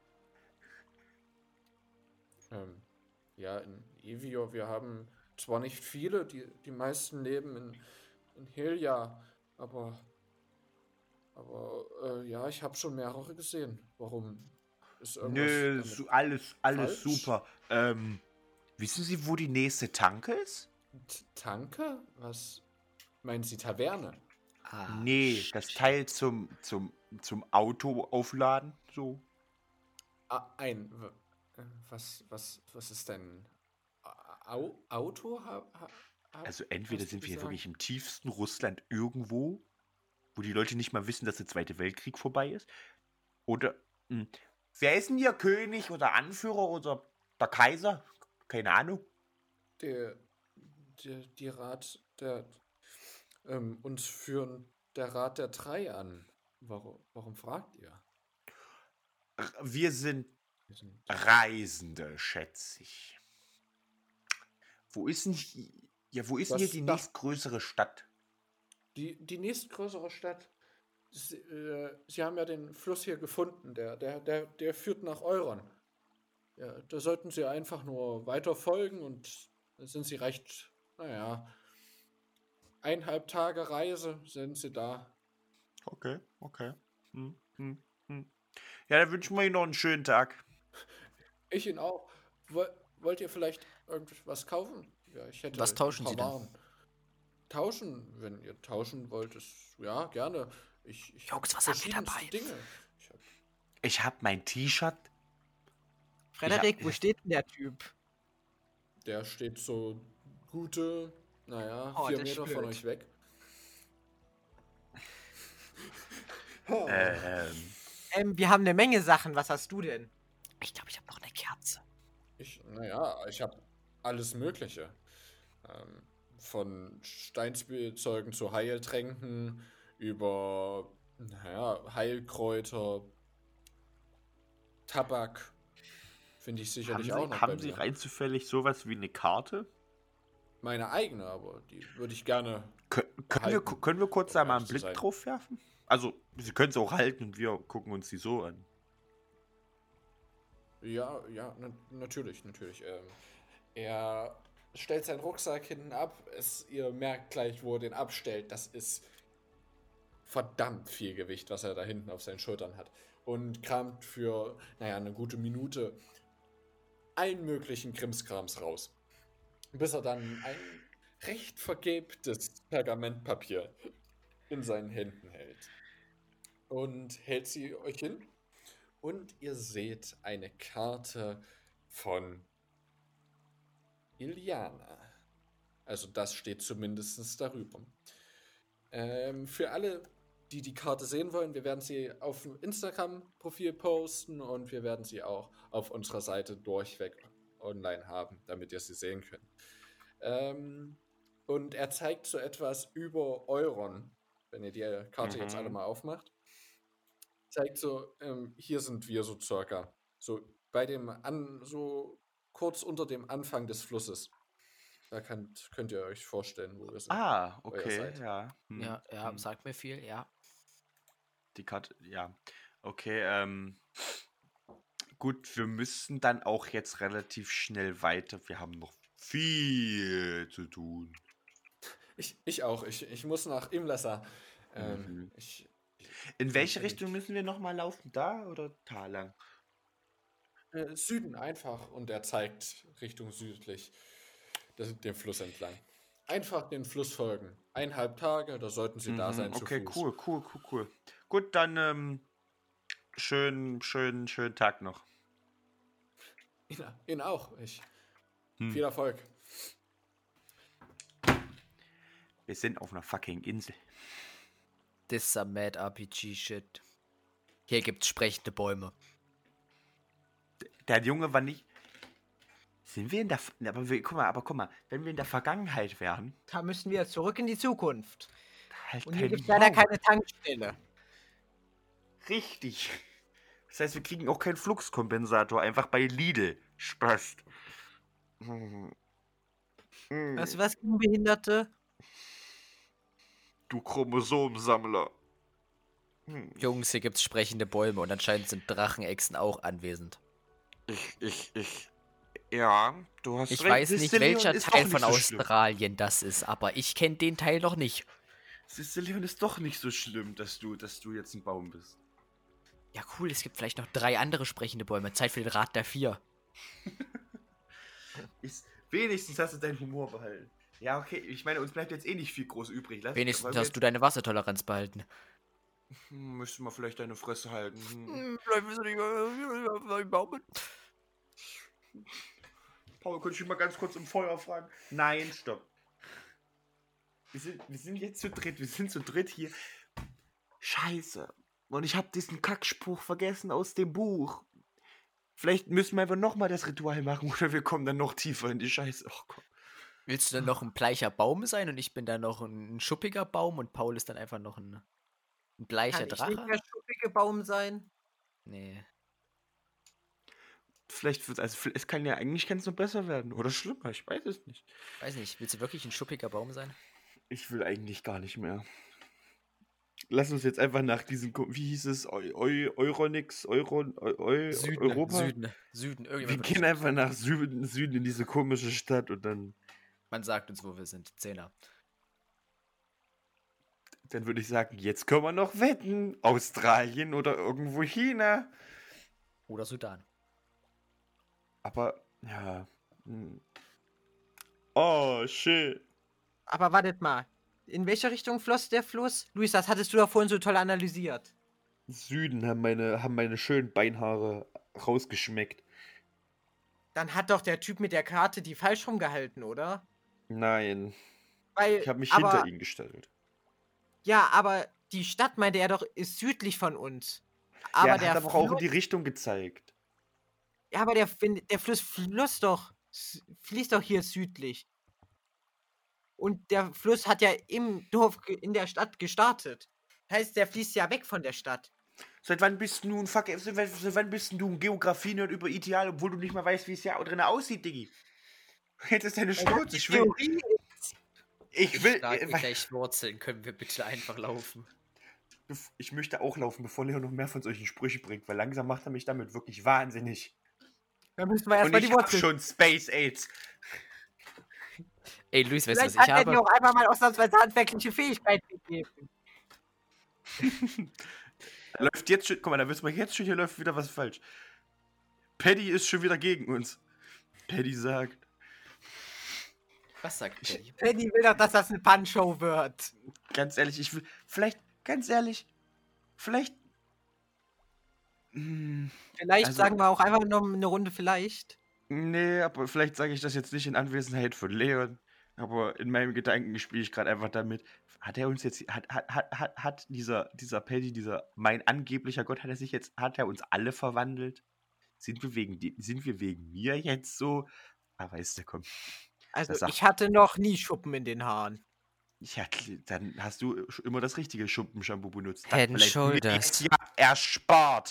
Ähm, ja, in Evior, wir haben zwar nicht viele, die, die meisten leben in, in Helia, aber, aber äh, ja, ich habe schon mehrere gesehen. Warum ist irgendwas Nö, damit su alles, alles falsch? super. Ähm, wissen Sie, wo die nächste Tanke ist? T- Tanke? Was meinen Sie, Taverne? Ah, Nee, das Teil zum, zum, zum Auto aufladen, so. Ah, ein. w- äh, Was, was, was ist denn Au Auto? Ha, ha, ha- Also entweder hast du sind wir hier gesagt? wirklich im tiefsten Russland irgendwo, wo die Leute nicht mal wissen, dass der Zweite Weltkrieg vorbei ist. Oder, mh, wer ist denn hier König oder Anführer oder der Kaiser? Keine Ahnung. Der, der, die Rat der, ähm, uns führen der Rat der Drei an. Warum, warum fragt ihr? R- Wir sind Wir sind Reisende, schätze ich. Wo ist denn hier, ja, wo ist denn hier Was die da- nächstgrößere Stadt? die, die nächstgrößere Stadt. Sie, äh, Sie haben ja den Fluss hier gefunden. Der, der, der, der führt nach Euron. Ja, da sollten Sie einfach nur weiter folgen und dann sind Sie recht, naja, eineinhalb Tage Reise sind Sie da. Okay, okay. Hm, hm, hm. Ja, dann wünschen wir Ihnen noch einen schönen Tag. Ich Ihnen auch. Woll, wollt ihr vielleicht irgendwas kaufen? Ja, ich hätte Was ein tauschen paar Sie denn? Waren. Tauschen, wenn ihr tauschen wollt, ist ja gerne. Ich, ich habe Jungs, was haben wir verschiedenste dabei? Dinge. Ich hab, Ich habe mein T-Shirt. Frederik, Ich wo hab- steht denn der Typ? der steht so gute, naja, Oh, vier das ist Meter von blöd. euch weg. Ähm, Ähm, wir haben eine Menge Sachen. Was hast du denn? Ich glaube, ich habe noch eine Kerze. Ich, naja, ich habe alles Mögliche. Ähm, von Steinspielzeugen zu Heiltränken über, naja, Heilkräuter, Tabak. Finde ich haben sicherlich auch Sie, noch bei haben Sie mir. rein zufällig sowas wie eine Karte? Meine eigene, aber die würde ich gerne. Kö können, wir, Behalten, können wir kurz um da mal ehrlich einen zu Blick sein. drauf werfen? Also, Sie können es auch halten und wir gucken uns die so an. Ja, ja, na, natürlich, natürlich. Ähm, er stellt seinen Rucksack hinten ab. Es, ihr merkt gleich, wo er den abstellt. Das ist verdammt viel Gewicht, was er da hinten auf seinen Schultern hat. Und kramt für, naja, eine gute Minute allen möglichen Krimskrams raus. Bis er dann ein recht vergilbtes Pergamentpapier in seinen Händen hält. Und hält sie euch hin. Und ihr seht eine Karte von Iliana. Also das steht zumindest darüber. Ähm, für alle, die die Karte sehen wollen, wir werden sie auf dem Instagram-Profil posten und wir werden sie auch auf unserer Seite durchweg online haben, damit ihr sie sehen könnt. Ähm, und er zeigt so etwas über Euron, wenn ihr die Karte Mhm. jetzt alle mal aufmacht. Zeigt so, ähm, hier sind wir so circa. So bei dem an, so kurz unter dem Anfang des Flusses. Da könnt, könnt ihr euch vorstellen, wo wir sind. Ah, Wo ihr okay, seid. ja. Hm, Ja, ja, hm. sagt mir viel, ja. Die Karte, ja. Okay, ähm. Gut, wir müssen dann auch jetzt relativ schnell weiter. Wir haben noch viel zu tun. Ich, ich auch. Ich, ich muss nach Imlasser. Ähm, Mhm. ich, In welche sonst hätte Richtung ich- müssen wir nochmal laufen? Da oder da lang? äh, Süden einfach. Und er zeigt Richtung südlich das, den Fluss entlang. Einfach den Fluss folgen. Eineinhalb Tage, da sollten sie da Mhm, sein zu okay, Fuß. cool, cool, cool, cool. Gut, dann ähm, schön, schön, schönen Tag noch. Ihn, ihn auch. Ich, Hm. Viel Erfolg. Wir sind auf einer fucking Insel. This is some mad R P G shit. Hier gibt's sprechende Bäume. Der Junge war nicht. Sind wir in der. F- Aber wir, guck mal, aber guck mal, wenn wir in der Vergangenheit wären, Da müssen wir zurück in die Zukunft. halt Und hier kein gibt es leider Baum. keine Tankstelle. Richtig. Das heißt, wir kriegen auch keinen Fluxkompensator, einfach bei Lidl. Spaß. Hm. Hm. Weißt du was gegen Behinderte? Du Chromosomensammler. Hm. Jungs, hier gibt's sprechende Bäume und anscheinend sind Drachenechsen auch anwesend. Ich, ich, ich. Ja, du hast Ich recht. weiß nicht, Sicilion welcher ist Teil doch von nicht so schlimm. Australien das ist, aber ich kenne den Teil noch nicht. Sicilion ist doch nicht so schlimm, dass du, dass du jetzt ein Baum bist. Ja, cool, es gibt vielleicht noch drei andere sprechende Bäume. Zeit für den Rat der Vier. Ist, wenigstens hast du deinen Humor behalten. Ja, okay, ich meine, uns bleibt jetzt eh nicht viel groß übrig. Lass, Wenigstens wollen hast du deine Wassertoleranz behalten. wir- Hm, müssten wir vielleicht deine Fresse halten. Hm. Vielleicht bist du nicht Baum. Paul, könnte ich mal ganz kurz um Feuer fragen? Nein, stopp. Wir sind, wir sind jetzt zu dritt. Wir sind zu dritt hier. Scheiße. Und ich habe diesen Kackspruch vergessen aus dem Buch. Vielleicht müssen wir einfach nochmal das Ritual machen oder wir kommen dann noch tiefer in die Scheiße. Oh Gott. Willst du dann noch ein bleicher Baum sein und ich bin dann noch ein schuppiger Baum und Paul ist dann einfach noch ein, ein bleicher Kann ich nicht Drache? der schuppige Baum sein? Nee. Vielleicht wird also es kann ja eigentlich kann es noch besser werden oder schlimmer, ich weiß es nicht. Weiß nicht, willst du wirklich ein schuppiger Baum sein? Ich will eigentlich gar nicht mehr. Lass uns jetzt einfach nach diesem Ko- wie hieß es Eu, Eu, Euronix, Euron, Eu, Eu, Süden, Europa. Süden, Süden. Wir Irgendjemand gehen wird- einfach nach Süden, Süden in diese komische Stadt und dann Man sagt uns, wo wir sind. Zehner. Dann würde ich sagen, jetzt können wir noch wetten. Australien oder irgendwo China. Oder Sudan. Aber, ja. hm. Oh, shit. Aber wartet mal. In welche Richtung floss der Fluss? Luis, das hattest du doch vorhin so toll analysiert. Süden haben meine, haben meine schönen Beinhaare rausgeschmeckt. Dann hat doch der Typ mit der Karte die falsch rumgehalten, oder? Nein, Weil, ich habe mich aber, hinter ihn gestellt. Ja, aber die Stadt, meinte er doch, ist südlich von uns. Aber Ja, er der hat aber auch in Fluss, die Richtung gezeigt. ja, aber der, wenn- der Fluss floss doch, s- fließt doch hier südlich. Und der Fluss hat ja im Dorf, ge- in der Stadt gestartet. Heißt, der fließt ja weg von der Stadt. Seit wann bist du ein Fuck, seit wann- seit wann bist du ein Geografie-Nerd über Ideal, obwohl du nicht mal weißt, wie es ja drin aussieht, Diggi? Jetzt ist deine Weil das Schnauze. die Ich will, Theorie ist. ich Ich will, schlage äh, mir gleich Wurzeln. Können wir bitte einfach laufen? bef- ich möchte auch laufen, bevor Leo noch mehr von solchen Sprüchen bringt, weil langsam macht er mich damit wirklich wahnsinnig. Da müssen wir Und erstmal ich die hab Wurzeln. schon Space AIDS. Ey, Luis, weißt du, was Vielleicht ich hat er dir habe? auch einfach mal ausnahmsweise handwerkliche Fähigkeiten gegeben. Läuft jetzt schon, guck mal, da wissen wir jetzt schon, hier läuft wieder was falsch. Paddy ist schon wieder gegen uns. Paddy sagt, Was sagt Paddy? Paddy will doch, dass das eine Punch-Show wird. ganz ehrlich, ich will, vielleicht, ganz ehrlich, vielleicht, hm, Vielleicht Also- sagen wir auch einfach noch eine Runde vielleicht. nee, aber vielleicht sage ich das jetzt nicht in Anwesenheit von Leon, aber in meinem Gedanken spiele ich gerade einfach damit. Hat er uns jetzt, hat, hat, hat, hat, hat dieser, dieser Paddy, dieser, mein angeblicher Gott, hat er sich jetzt, hat er uns alle verwandelt? Sind wir wegen, die- sind wir wegen mir jetzt so? Ah, weißt du, komm. Also Das sagt- ich hatte noch nie Schuppen in den Haaren. Ja, kl- dann hast du sch- immer das richtige Schuppenshampoo benutzt. Das Head and vielleicht mir Shoulders. jetzt ja erspart.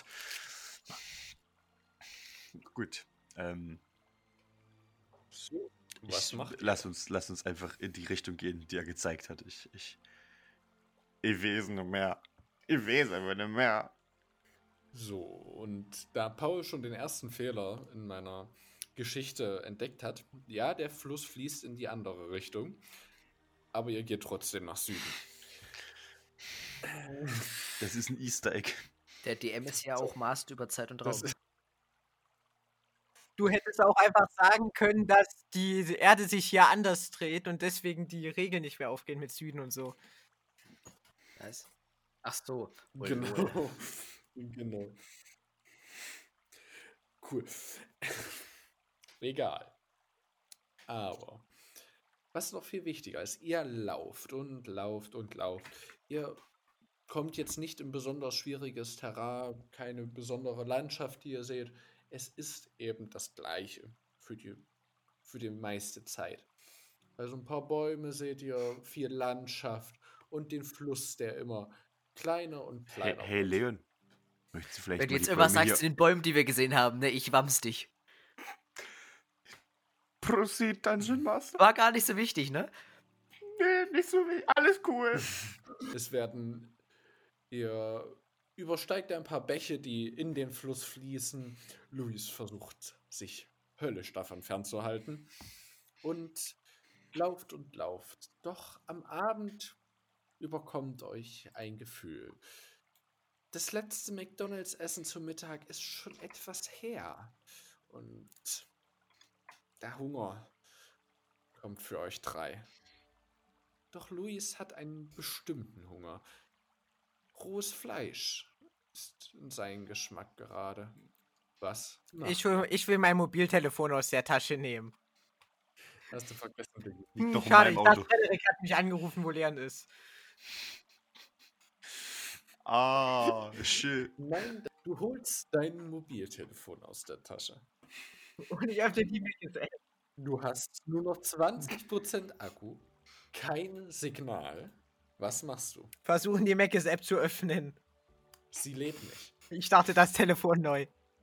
Gut. Ähm, So, was ich, macht lass uns, lass uns einfach in die Richtung gehen, die er gezeigt hat. Ich, ich, ich weiß nicht mehr. Ich weiß einfach nicht mehr. So, und da Paul schon den ersten Fehler in meiner Geschichte entdeckt hat, ja, der Fluss fließt in die andere Richtung, aber ihr geht trotzdem nach Süden. Das ist ein Easter Egg. Der D M ist ja auch Master über Zeit und Das Raum. ist- Du hättest auch einfach sagen können, dass die Erde sich hier anders dreht und deswegen die Regeln nicht mehr aufgehen mit Süden und so. Was? Ach so. Voll Genau. cool. Genau. Cool. Egal. Aber was noch viel wichtiger ist, ihr lauft und lauft und lauft. Ihr kommt jetzt nicht in besonders schwieriges Terrain, keine besondere Landschaft, die ihr seht. Es ist eben das Gleiche für die, für die meiste Zeit. Also ein paar Bäume seht ihr, viel Landschaft und den Fluss, der immer kleiner und Hey, kleiner hey wird. Leon. Möchtest du vielleicht Wenn du mal jetzt die irgendwas Bäume sagst zu hier... den Bäumen, die wir gesehen haben, ne, ich wams dich. Proceed, Dungeon Master? War gar nicht so wichtig, ne? Nee, nicht so wie... Alles cool. Es werden, ihr übersteigt ein paar Bäche, die in den Fluss fließen. Luis versucht, sich höllisch davon fernzuhalten. Und lauft und lauft. Doch am Abend überkommt euch ein Gefühl. Das letzte McDonalds-Essen zum Mittag ist schon etwas her. Und der Hunger kommt für euch drei. Doch Luis hat einen bestimmten Hunger. Rohes Fleisch ist in seinen Geschmack gerade. Was? macht Ich will, ich will mein Mobiltelefon aus der Tasche nehmen. Hast du vergessen, Diggi? Liegt Hm, doch in schade, ich meinem dachte, Auto. Frederik hat mich angerufen, wo Leon ist. Ah, shit. Nein, du holst dein Mobiltelefon aus der Tasche. Und ich öffne die Mails-App. Du hast nur noch zwanzig Prozent Akku, kein Signal. Was machst du? Versuchen die Mac-App zu öffnen. Sie lebt nicht. Ich starte das Telefon neu.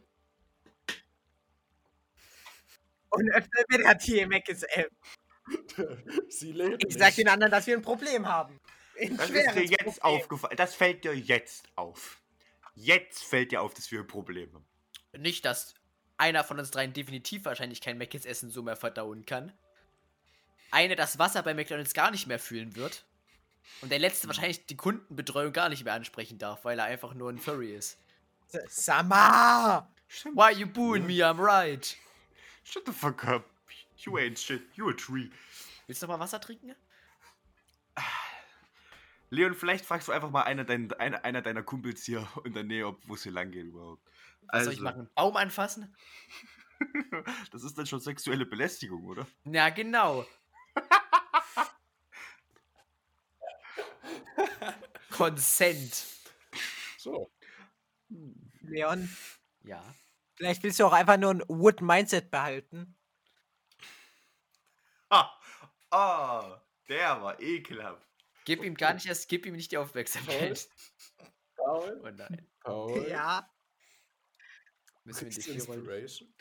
Und öffne wieder die Mac-App. Sie lebt Ich nicht. sag den anderen, dass wir ein Problem haben. Ein Das ist dir schweres jetzt Problem. aufgefallen. Das fällt dir jetzt auf. Jetzt fällt dir auf, dass wir ein Problem haben. Nicht, dass einer von uns dreien definitiv wahrscheinlich kein Mc's Essen so mehr verdauen kann. Eine das Wasser bei McDonalds gar nicht mehr fühlen wird. Und der letzte wahrscheinlich die Kundenbetreuung gar nicht mehr ansprechen darf, weil er einfach nur ein Furry ist. S- Sama! Stimmt. Why you booing me? I'm right. Shut the fuck up. You ain't shit. You a tree. Willst du noch mal Wasser trinken? Leon, vielleicht fragst du einfach mal einer, dein, einer, einer deiner Kumpels hier in der Nähe, ob wo es hier lang geht überhaupt. Was soll ich machen? Baum anfassen? Das ist dann schon sexuelle Belästigung, oder? Ja, genau. Consent. So. Leon, Ja. vielleicht willst du auch einfach nur ein Wood-Mindset behalten. Ah, ah, der war ekelhaft. Gib ihm gar nicht erst, gib ihm nicht die Aufmerksamkeit. Paul. Oh nein. Paul. Ja. Müssen wir Kriegst die vier rollen? Inspiration.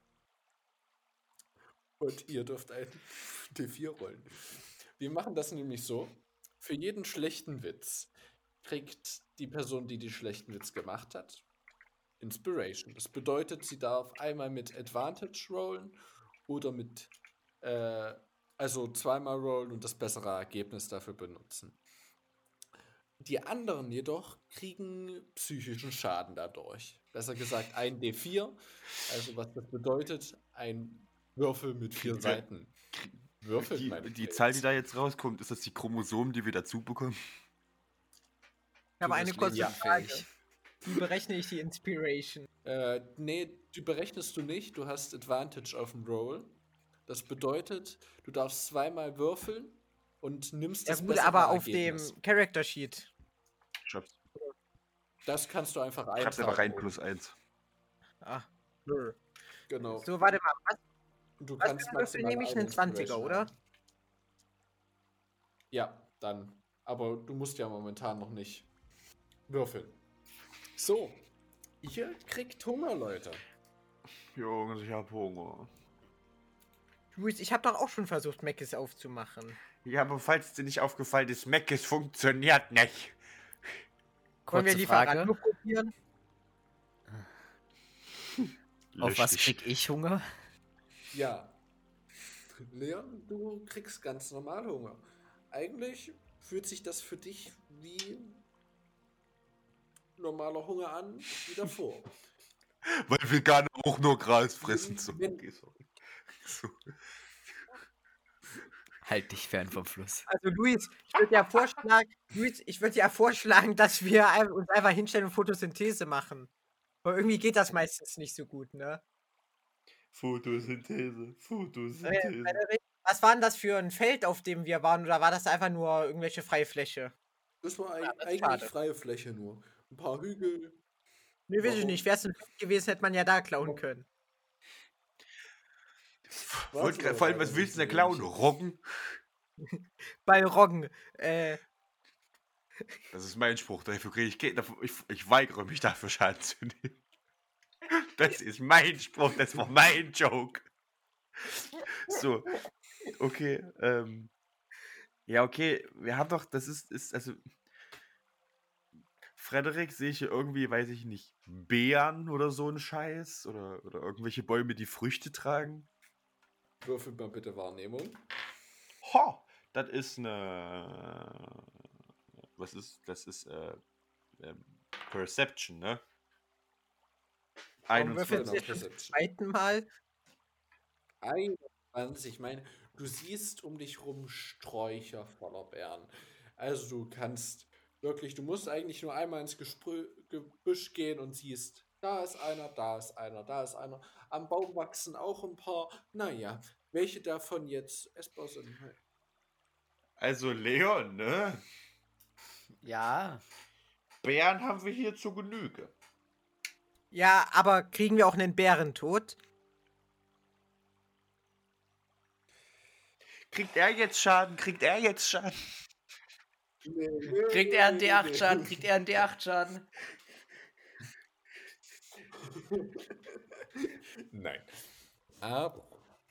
Und ihr dürft ein D vier rollen. Wir machen das nämlich so: Für jeden schlechten Witz kriegt die Person, die die schlechten Witz gemacht hat, Inspiration. Das bedeutet, sie darf einmal mit Advantage rollen oder mit, äh, also zweimal rollen und das bessere Ergebnis dafür benutzen. Die anderen jedoch kriegen psychischen Schaden dadurch. Besser gesagt ein D vier, also was das bedeutet, ein Würfel mit vier Kriegen wir- Seiten. Würfel, Die, meine die ich Zahl, die jetzt. da jetzt rauskommt, ist das die Chromosomen, die wir dazu bekommen? Ich habe Du eine wirst kurze Frage. lebensunfähig. Wie berechne ich die Inspiration? Äh, nee, die berechnest du nicht. Du hast Advantage auf dem Roll. Das bedeutet, du darfst zweimal würfeln und nimmst Ja das gut, bessere aber auf Ergebnis. dem Character Sheet. Schreib's, Das kannst du einfach schreib's eintragen. einfach rein, plus eins. Ah. Genau. So, warte mal. Was, Du was kannst für einen Würfel maximal nehme ich? eine Einen zwanziger, Inspiration oder? haben. Ja, dann. Aber du musst ja momentan noch nicht würfeln. So. Ihr kriegt Hunger, Leute. Junge, ich hab Hunger. Luis, ich habe doch auch schon versucht, Meckes aufzumachen. Ja, aber falls dir nicht aufgefallen ist, Mac, es funktioniert nicht. Wollen wir Kurze Lieferando Frage. probieren? Auf Lösch was dich. krieg ich Hunger? Ja. Leon, du kriegst ganz normal Hunger. Eigentlich fühlt sich das für dich wie normaler Hunger an, wie davor. Weil Veganer auch nur Gras fressen. So. Wenn- Okay, sorry. So. Halt dich fern vom Fluss. Also Luis, ich würde ja vorschlagen, Luis, ich würde ja vorschlagen, dass wir ein- uns einfach hinstellen und Photosynthese machen. Aber irgendwie geht das meistens nicht so gut, ne? Photosynthese, Äh, Photosynthese. Frederik, was war denn das für ein Feld, auf dem wir waren? Oder war das einfach nur irgendwelche freie Fläche? Das war Ja, eig- das ist eigentlich schade. freie Fläche nur. Ein paar Hügel. Nee, weiß ich Warum? nicht. Wäre es ein Feld gewesen, hätte man ja da klauen können. Wollt Was grad- aber Vor allem, leider was willst du nicht denn klauen? so Roggen? Bei Roggen. Äh, Das ist mein Spruch, dafür kriege ich Geld. dafür- Ich, ich weigere mich dafür Schaden zu nehmen. Das ist mein Spruch, das war mein Joke. So, okay, ähm. Ja, okay, wir haben doch, das ist, ist also. Frederik sehe ich hier irgendwie, weiß ich nicht, Beeren oder so ein Scheiß. Oder, oder irgendwelche Bäume, die Früchte tragen. Würfel mal bitte Wahrnehmung. Ho! Das ist eine. Was ist, das ist, äh, ähm, Perception, ne? warum würfelst einundzwanzig. du jetzt zum Perception. zweiten Mal? einundzwanzig, ich meine, du siehst um dich rum Sträucher voller Beeren. Also du kannst wirklich, du musst eigentlich nur einmal ins Gesprü Gebüsch gehen und siehst, da ist einer, da ist einer, da ist einer. Am Baum wachsen auch ein paar. Naja, welche davon jetzt essbar sind? Also Leon, ne? Ja. Bären haben wir hier zur Genüge. Ja, aber kriegen wir auch einen Bärentod? Kriegt er jetzt Schaden? Kriegt er jetzt Schaden? Kriegt er einen D acht Schaden? Kriegt er einen D acht Schaden? Nein. Aber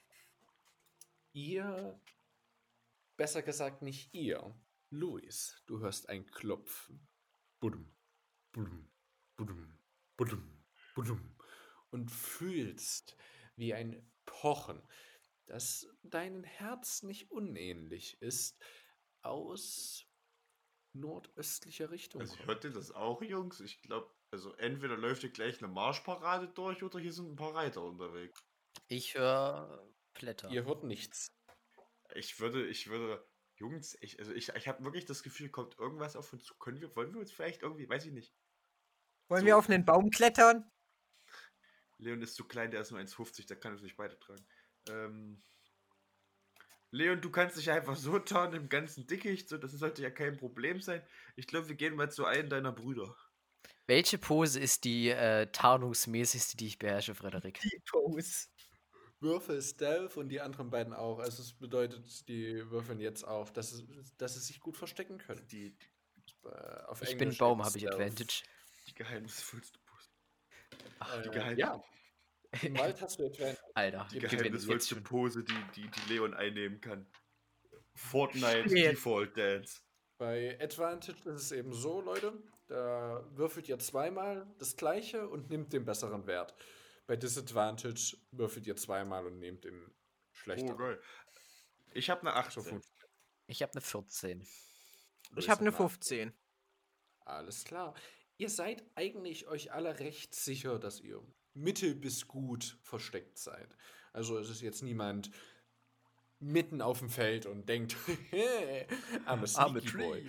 ihr, besser gesagt nicht ihr, Luis, du hörst ein Klopfen. Budum, budum, budum, budum, budum. Und fühlst wie ein Pochen, das deinem Herz nicht unähnlich ist, aus nordöstlicher Richtung Also kommt. hört ihr das auch, Jungs? Ich glaube, also entweder läuft hier gleich eine Marschparade durch oder hier sind ein paar Reiter unterwegs. Ich höre Blätter. Ihr hört nichts. Ich würde, ich würde, Jungs, ich, also ich, ich habe wirklich das Gefühl, kommt irgendwas auf uns zu. Können wir, wollen wir uns vielleicht irgendwie, weiß ich nicht. Wollen So. wir auf einen Baum klettern? Leon ist zu klein, der ist nur eins fünfzig, der kann uns nicht weitertragen. Ähm, Leon, du kannst dich einfach so tarnen im ganzen Dickicht, so, das sollte ja kein Problem sein. Ich glaube, wir gehen mal zu einem deiner Brüder. Welche Pose ist die äh, tarnungsmäßigste, die ich beherrsche, Frederik? Die Pose. Würfel Stealth und die anderen beiden auch. Also es bedeutet, die würfeln jetzt auf, dass, es, dass sie sich gut verstecken können. Die, Äh, auf Ich bin Englisch Baum, eben habe ich Stealth. Advantage. die geheimnisvollste Pose. Äh, die Geheim- ja, im Wald hast du Advantage. Alter, Die wir gewinnen jetzt geheimnisvollste schon. Pose, die, die, die Leon einnehmen kann. Fortnite Shit. Default Dance. Bei Advantage ist es eben so, Leute, da würfelt ihr zweimal das gleiche und nimmt den besseren Wert. Bei Disadvantage würfelt ihr zweimal und nehmt den Oh, schlechteren. geil. Ich habe eine So achtzehn. funktioniert. Ich habe eine vierzehn. Luis Ich habe hat eine fünfzehn. Alles klar. Ihr seid eigentlich euch alle recht sicher, dass ihr mittel bis gut versteckt seid. Also es ist jetzt niemand mitten auf dem Feld und denkt, hey, I'm a sneaky boy.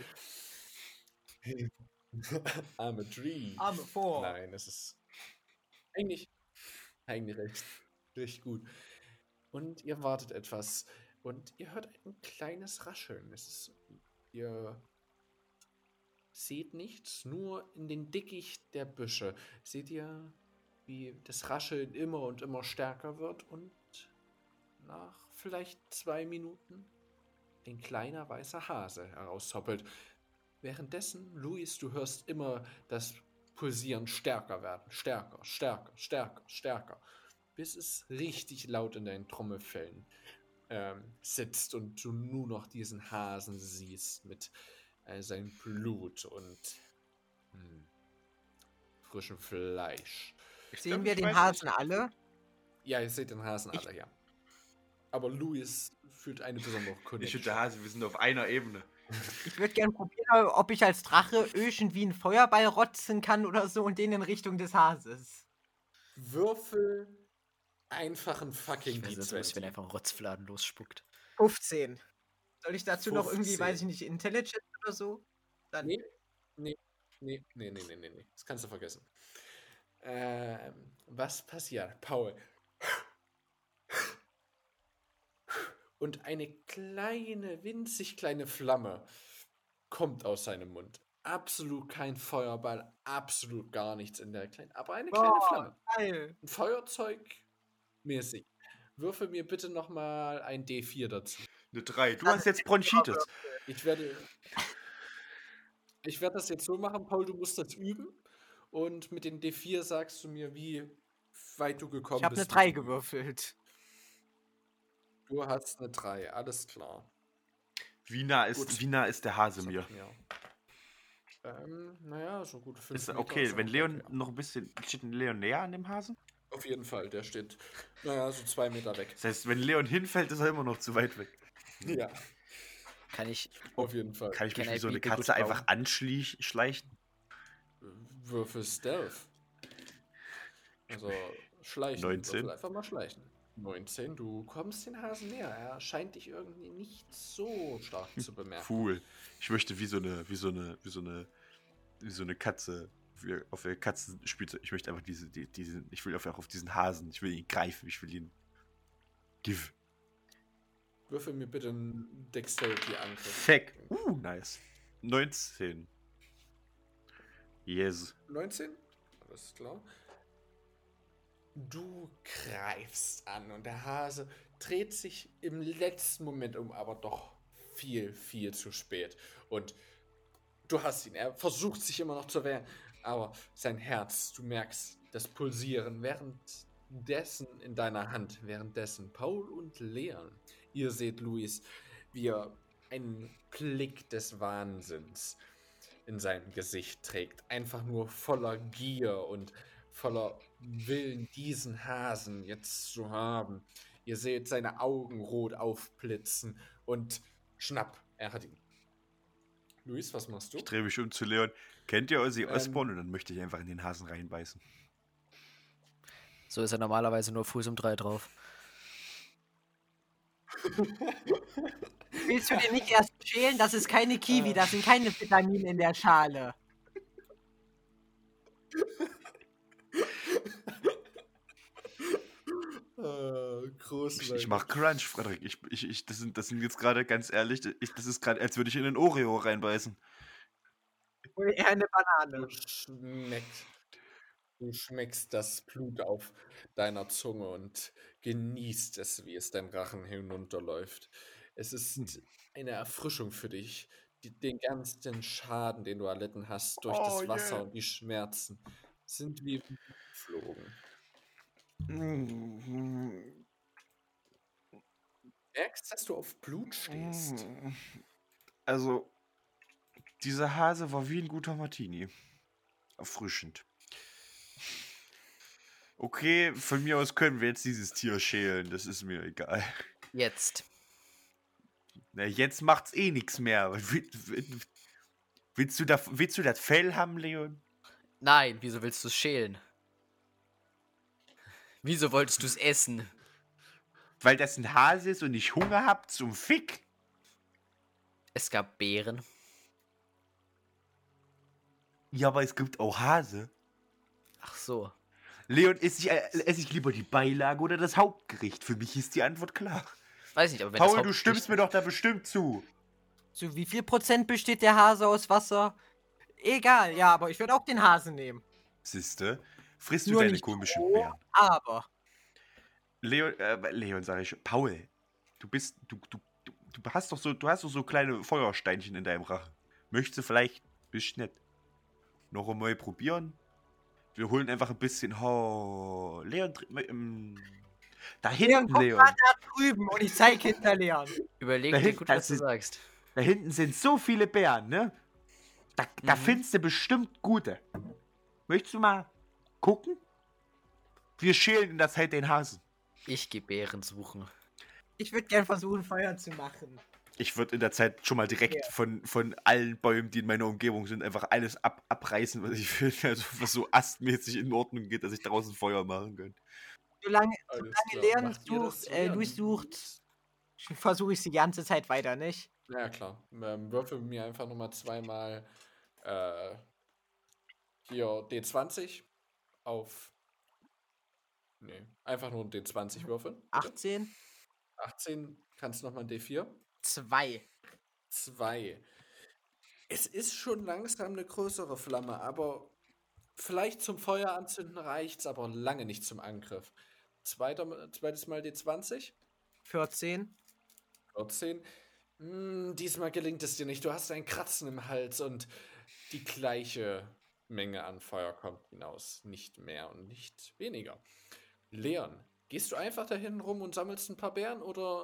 I'm a tree. Arme vor. Nein, es ist eigentlich, eigentlich recht, recht gut. Und ihr wartet etwas und ihr hört ein kleines Rascheln. Es ist, ihr seht nichts, nur in den Dickicht der Büsche seht ihr, wie das Rascheln immer und immer stärker wird und nach vielleicht zwei Minuten ein kleiner weißer Hase heraushoppelt. Währenddessen, Luis, du hörst immer das Pulsieren stärker werden. Stärker, stärker, stärker, stärker. Bis es richtig laut in deinen Trommelfellen ähm, sitzt und du nur noch diesen Hasen siehst mit äh, seinem Blut und hm, frischem Fleisch. Ich Sehen glaub, wir ich den weiß Hasen nicht. alle? Ja, ihr seht den Hasen Ich- alle, ja. Aber Luis fühlt eine besondere Ich Connection. und der Hase, wir sind auf einer Ebene. Ich würde gerne probieren, ob ich als Drache irgendwie einen Feuerball rotzen kann oder so und den in Richtung des Hases. Würfel einfach ein fucking Ich weiß D jetzt, was, wenn zwanzig. einfach ein Rotzfladen losspuckt. fünfzehn. Soll ich dazu noch irgendwie, fünfzehn. weiß ich nicht, Intelligence oder so? Dann Nee, nee, nee, nee, nee, nee, nee, nee. Das kannst du vergessen. Ähm, was passiert? Paul. Und eine kleine, winzig kleine Flamme kommt aus seinem Mund. Absolut kein Feuerball, absolut gar nichts in der kleinen, aber eine kleine Boah. Flamme. geil. Ein Feuerzeug mäßig. Würfel mir bitte nochmal ein D vier dazu. Eine drei. Du hast jetzt Bronchitis. Ich werde. Ich werde das jetzt so machen, Paul, du musst das üben. Und mit den D vier sagst du mir, wie weit du gekommen Ich habe bist. eine drei mit dem Üben. gewürfelt. Du hast eine drei, alles klar. Wie nah ist, Gut. wie nah ist der Hase Das mir? hab ich mir. Ähm, naja, so gut fünf Ist Meter okay, ist wenn auch Leon okay. noch ein bisschen. Steht ein Leon näher an dem Hasen? Auf jeden Fall, der steht, naja, so zwei Meter weg. Das heißt, wenn Leon hinfällt, ist er immer noch zu weit weg. Ja, Kann ich. auf jeden Fall. Kann ich mich Can wie I so eine beat the good Katze einfach Baum? anschleichen? Würfel Stealth. Also schleichen. neunzehn. Würfel einfach mal schleichen. neunzehn, du kommst den Hasen näher. Er scheint dich irgendwie nicht so stark zu bemerken. Cool. Ich möchte wie so eine, wie so eine, wie so eine, wie so eine Katze wie auf der Katzenspielzeug. Ich möchte einfach diese, die, diesen, ich will einfach auf diesen Hasen. Ich will ihn greifen. Ich will ihn. Give. Würfel mir bitte einen Dexterity-Angriff. Feck. Uh, nice. neunzehn. Yes. neunzehn? Alles klar. Du greifst an und der Hase dreht sich im letzten Moment um, aber doch viel, viel zu spät. Und du hast ihn, er versucht sich immer noch zu wehren, aber sein Herz, du merkst das Pulsieren währenddessen in deiner Hand, währenddessen Paul und Leon, ihr seht Luis, wie er einen Blick des Wahnsinns in seinem Gesicht trägt, einfach nur voller Gier und voller Willen, diesen Hasen jetzt zu haben. Ihr seht seine Augen rot aufblitzen und schnapp, er hat ihn. Luis, was machst du? Ich drehe mich um zu Leon. Kennt ihr Ozzy Ähm. Osbourne? Und dann möchte ich einfach in den Hasen reinbeißen. So ist er normalerweise nur Fuß um drei drauf. Willst du den nicht erst schälen? Das ist keine Kiwi, das sind keine Vitamine in der Schale. Äh, groß. Ich, ich mach Crunch, Frederik. Ich, ich, ich, das, sind, das sind jetzt gerade, ganz ehrlich, ich, das ist gerade, als würde ich in einen Oreo reinbeißen. Oder eher eine Banane. Du schmeckst, du schmeckst das Blut auf deiner Zunge und genießt es, wie es dein Rachen hinunterläuft. Es ist eine Erfrischung für dich. Die, den ganzen Schaden, den du erlitten hast durch Oh, das Wasser yeah. und die Schmerzen, sind wie geflogen. Mm, Merkst, dass du auf Blut stehst. mm. Also, dieser Hase war wie ein guter Martini. Erfrischend. Okay, von mir aus können wir jetzt dieses Tier schälen. Das ist mir egal. Jetzt. Na, jetzt macht's eh nichts mehr. Will- will- Willst du, da, willst du das Fell haben, Leon? Nein, wieso willst du es schälen? Wieso wolltest du es essen? Weil das ein Hase ist und ich Hunger hab zum Fick? Es gab Beeren. Ja, aber es gibt auch Hase. Ach so. Leon, esse ich, äh, esse ich lieber die Beilage oder das Hauptgericht? Für mich ist die Antwort klar. Weiß nicht, aber wenn das Paul, du Hauptgericht- stimmst mir doch da bestimmt zu. Zu wie viel Prozent besteht der Hase aus Wasser? Egal, ja, aber ich würde auch den Hasen nehmen. Siehste, frisst du Nur deine nicht komischen roh, Beeren. Aber. Leon, äh, Leon, sag ich, Paul, du bist, du, du, du, du hast doch so, du hast doch so kleine Feuersteinchen in deinem Rachen. Möchtest du vielleicht, bist nett, noch einmal probieren? Wir holen einfach ein bisschen, oh, Leon, dr- ähm, da Leon, hinten, guck Leon, mal da drüben und ich zeig hinter Leon. Überleg Da dir hinten gut, was hast du du- sagst. da hinten sind so viele Beeren, ne? Da, da Mhm. findest du bestimmt gute. Möchtest du mal gucken? Wir schälen in der Zeit den Hasen. Ich geh Beeren suchen. Ich würde gern versuchen, Feuer zu machen. Ich würde in der Zeit schon mal direkt von, von allen Bäumen, die in meiner Umgebung sind, einfach alles ab, abreißen, was ich will. Also was so astmäßig in Ordnung geht, dass ich draußen Feuer machen kann. Solange, Alles solange klar. Leon Macht ihr das sucht, so, äh, Leon? Luis sucht, versuche ich die ganze Zeit weiter, nicht? Ja, klar. Ähm, würfel mir einfach nochmal zweimal äh, hier D zwanzig auf. Nee, einfach nur ein D zwanzig würfeln. bitte. achtzehn? achtzehn, kannst nochmal ein D vier. zwei. zwei. Es ist schon langsam eine größere Flamme, aber vielleicht zum Feuer anzünden reicht's, aber lange nicht zum Angriff. Zweiter, zweites Mal D zwanzig. vierzehn. vierzehn. Hm, diesmal gelingt es dir nicht. Du hast ein Kratzen im Hals und die gleiche Menge an Feuer kommt hinaus. Nicht mehr und nicht weniger. Leon, gehst du einfach da hinten rum und sammelst ein paar Beeren oder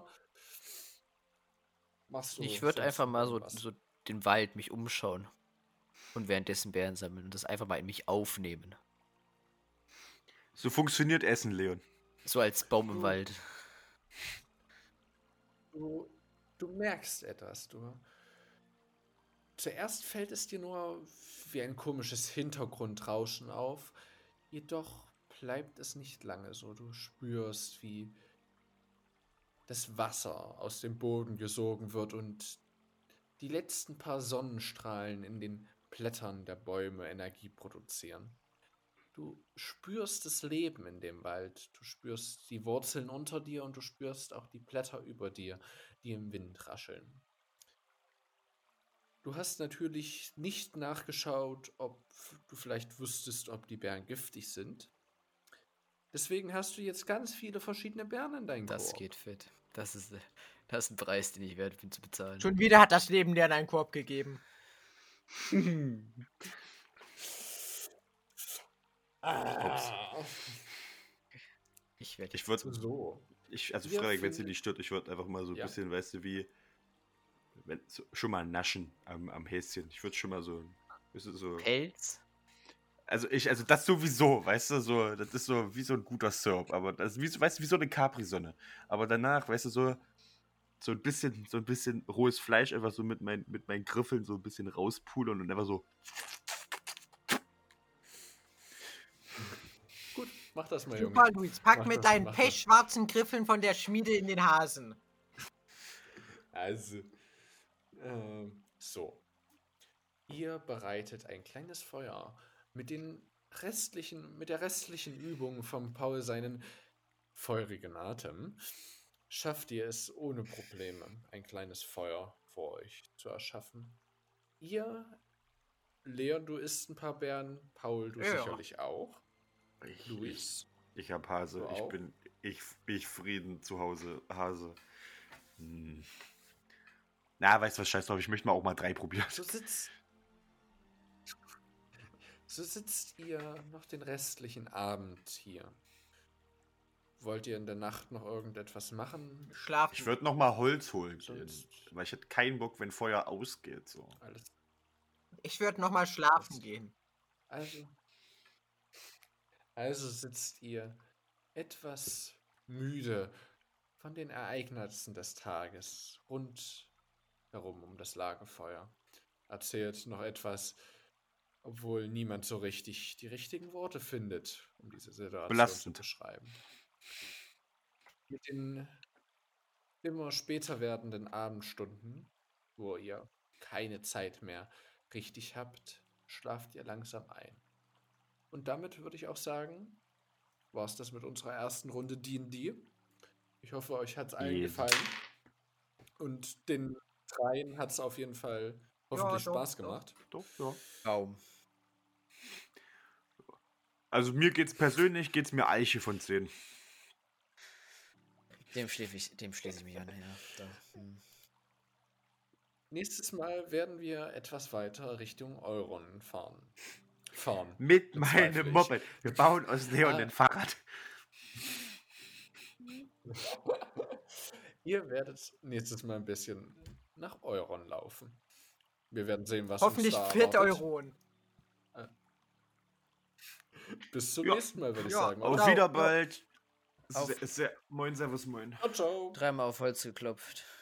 machst du Ich würde sonst einfach noch mal so, irgendwas? so den Wald mich umschauen. Und währenddessen Beeren sammeln und das einfach mal in mich aufnehmen. So funktioniert Essen, Leon. So als Baum im Du- Wald. Du, du merkst etwas. Du, zuerst fällt es dir nur wie ein komisches Hintergrundrauschen auf, jedoch bleibt es nicht lange so. Du spürst, wie das Wasser aus dem Boden gesogen wird und die letzten paar Sonnenstrahlen in den Blättern der Bäume Energie produzieren. Du spürst das Leben in dem Wald. Du spürst die Wurzeln unter dir und du spürst auch die Blätter über dir, die im Wind rascheln. Du hast natürlich nicht nachgeschaut, ob du vielleicht wüsstest, ob die Beeren giftig sind. Deswegen hast du jetzt ganz viele verschiedene Beeren in deinem Das Korb. geht fit. Das ist, äh, das ist ein Preis, den ich wert bin zu bezahlen. Schon wieder hat das Leben dir einen Korb gegeben. Ah, Ich werde Ich würde, so. ich, also Ihr Frederik, wenn es dir findet- nicht stört, ich würde einfach mal so ein Ja. bisschen, weißt du, wie, wenn, so, schon mal naschen am, am Häschen. Ich würde schon mal so, weißt du, so, Pelz? also ich, also das sowieso, weißt du, so, das ist so wie so ein guter Syrup, aber das ist wie, so- weißt du, wie so eine Capri-Sonne. Aber danach, weißt du, so, so ein bisschen, so ein bisschen rohes Fleisch einfach so mit, mein, mit meinen Griffeln so ein bisschen rauspudern und einfach so. Gut, mach das mal, Junge. Super, Luis, pack Mach mit das, deinen mach das. pechschwarzen Griffeln von der Schmiede in den Hasen. Also, ähm, so. Ihr bereitet ein kleines Feuer. Mit den restlichen, mit der restlichen Übung vom Paul seinen feurigen Atem schafft ihr es ohne Probleme, ein kleines Feuer vor euch zu erschaffen. Ihr, Leon, du isst ein paar Beeren, Paul, du Ja. sicherlich auch. Ich, ich, Luis, ich hab Hase. Du Ich auch? bin. Ich, ich Frieden zu Hause. Hase. Hm. Na, weißt du was, scheiß drauf, ich möchte mal auch mal drei probieren. so sitzt. So sitzt ihr noch den restlichen Abend hier. Wollt ihr in der Nacht noch irgendetwas machen? Schlafen. Ich würde noch mal Holz holen gehen. Sonst- Weil ich hätte keinen Bock, wenn Feuer ausgeht. So. Alles. Ich würde nochmal schlafen Das- gehen. Also. Also sitzt ihr etwas müde von den Ereignissen des Tages rund herum um das Lagerfeuer. Erzählt noch etwas, obwohl niemand so richtig die richtigen Worte findet, um diese Situation Belastend. zu beschreiben. Mit den immer später werdenden Abendstunden, wo ihr keine Zeit mehr richtig habt, schlaft ihr langsam ein. Und damit würde ich auch sagen, war es das mit unserer ersten Runde D und D. Ich hoffe, euch hat es allen Yes. gefallen. Und den dreien hat es auf jeden Fall hoffentlich doch, Spaß doch. gemacht. Doch, ja. Baum. Also mir geht's persönlich, geht's mir Eiche von zehn. Dem schließe ich, dem schließe ich mich an, ja. Da, hm. Nächstes Mal werden wir etwas weiter Richtung Euron fahren. Fahren. Mit Bezweifle meinem ich. Moped. Wir bauen aus Leon Ah. ein Fahrrad. Ihr werdet nächstes Mal ein bisschen nach Euron laufen. Wir werden sehen, was Hoffentlich uns da vier erwartet. Euronen. Bis zum Ja. nächsten Mal, würde ich Ja, sagen. Auf Oder? Ciao. wieder bald. Auf- Se- se- Moin, servus, moin. Ciao, ciao. Dreimal auf Holz geklopft.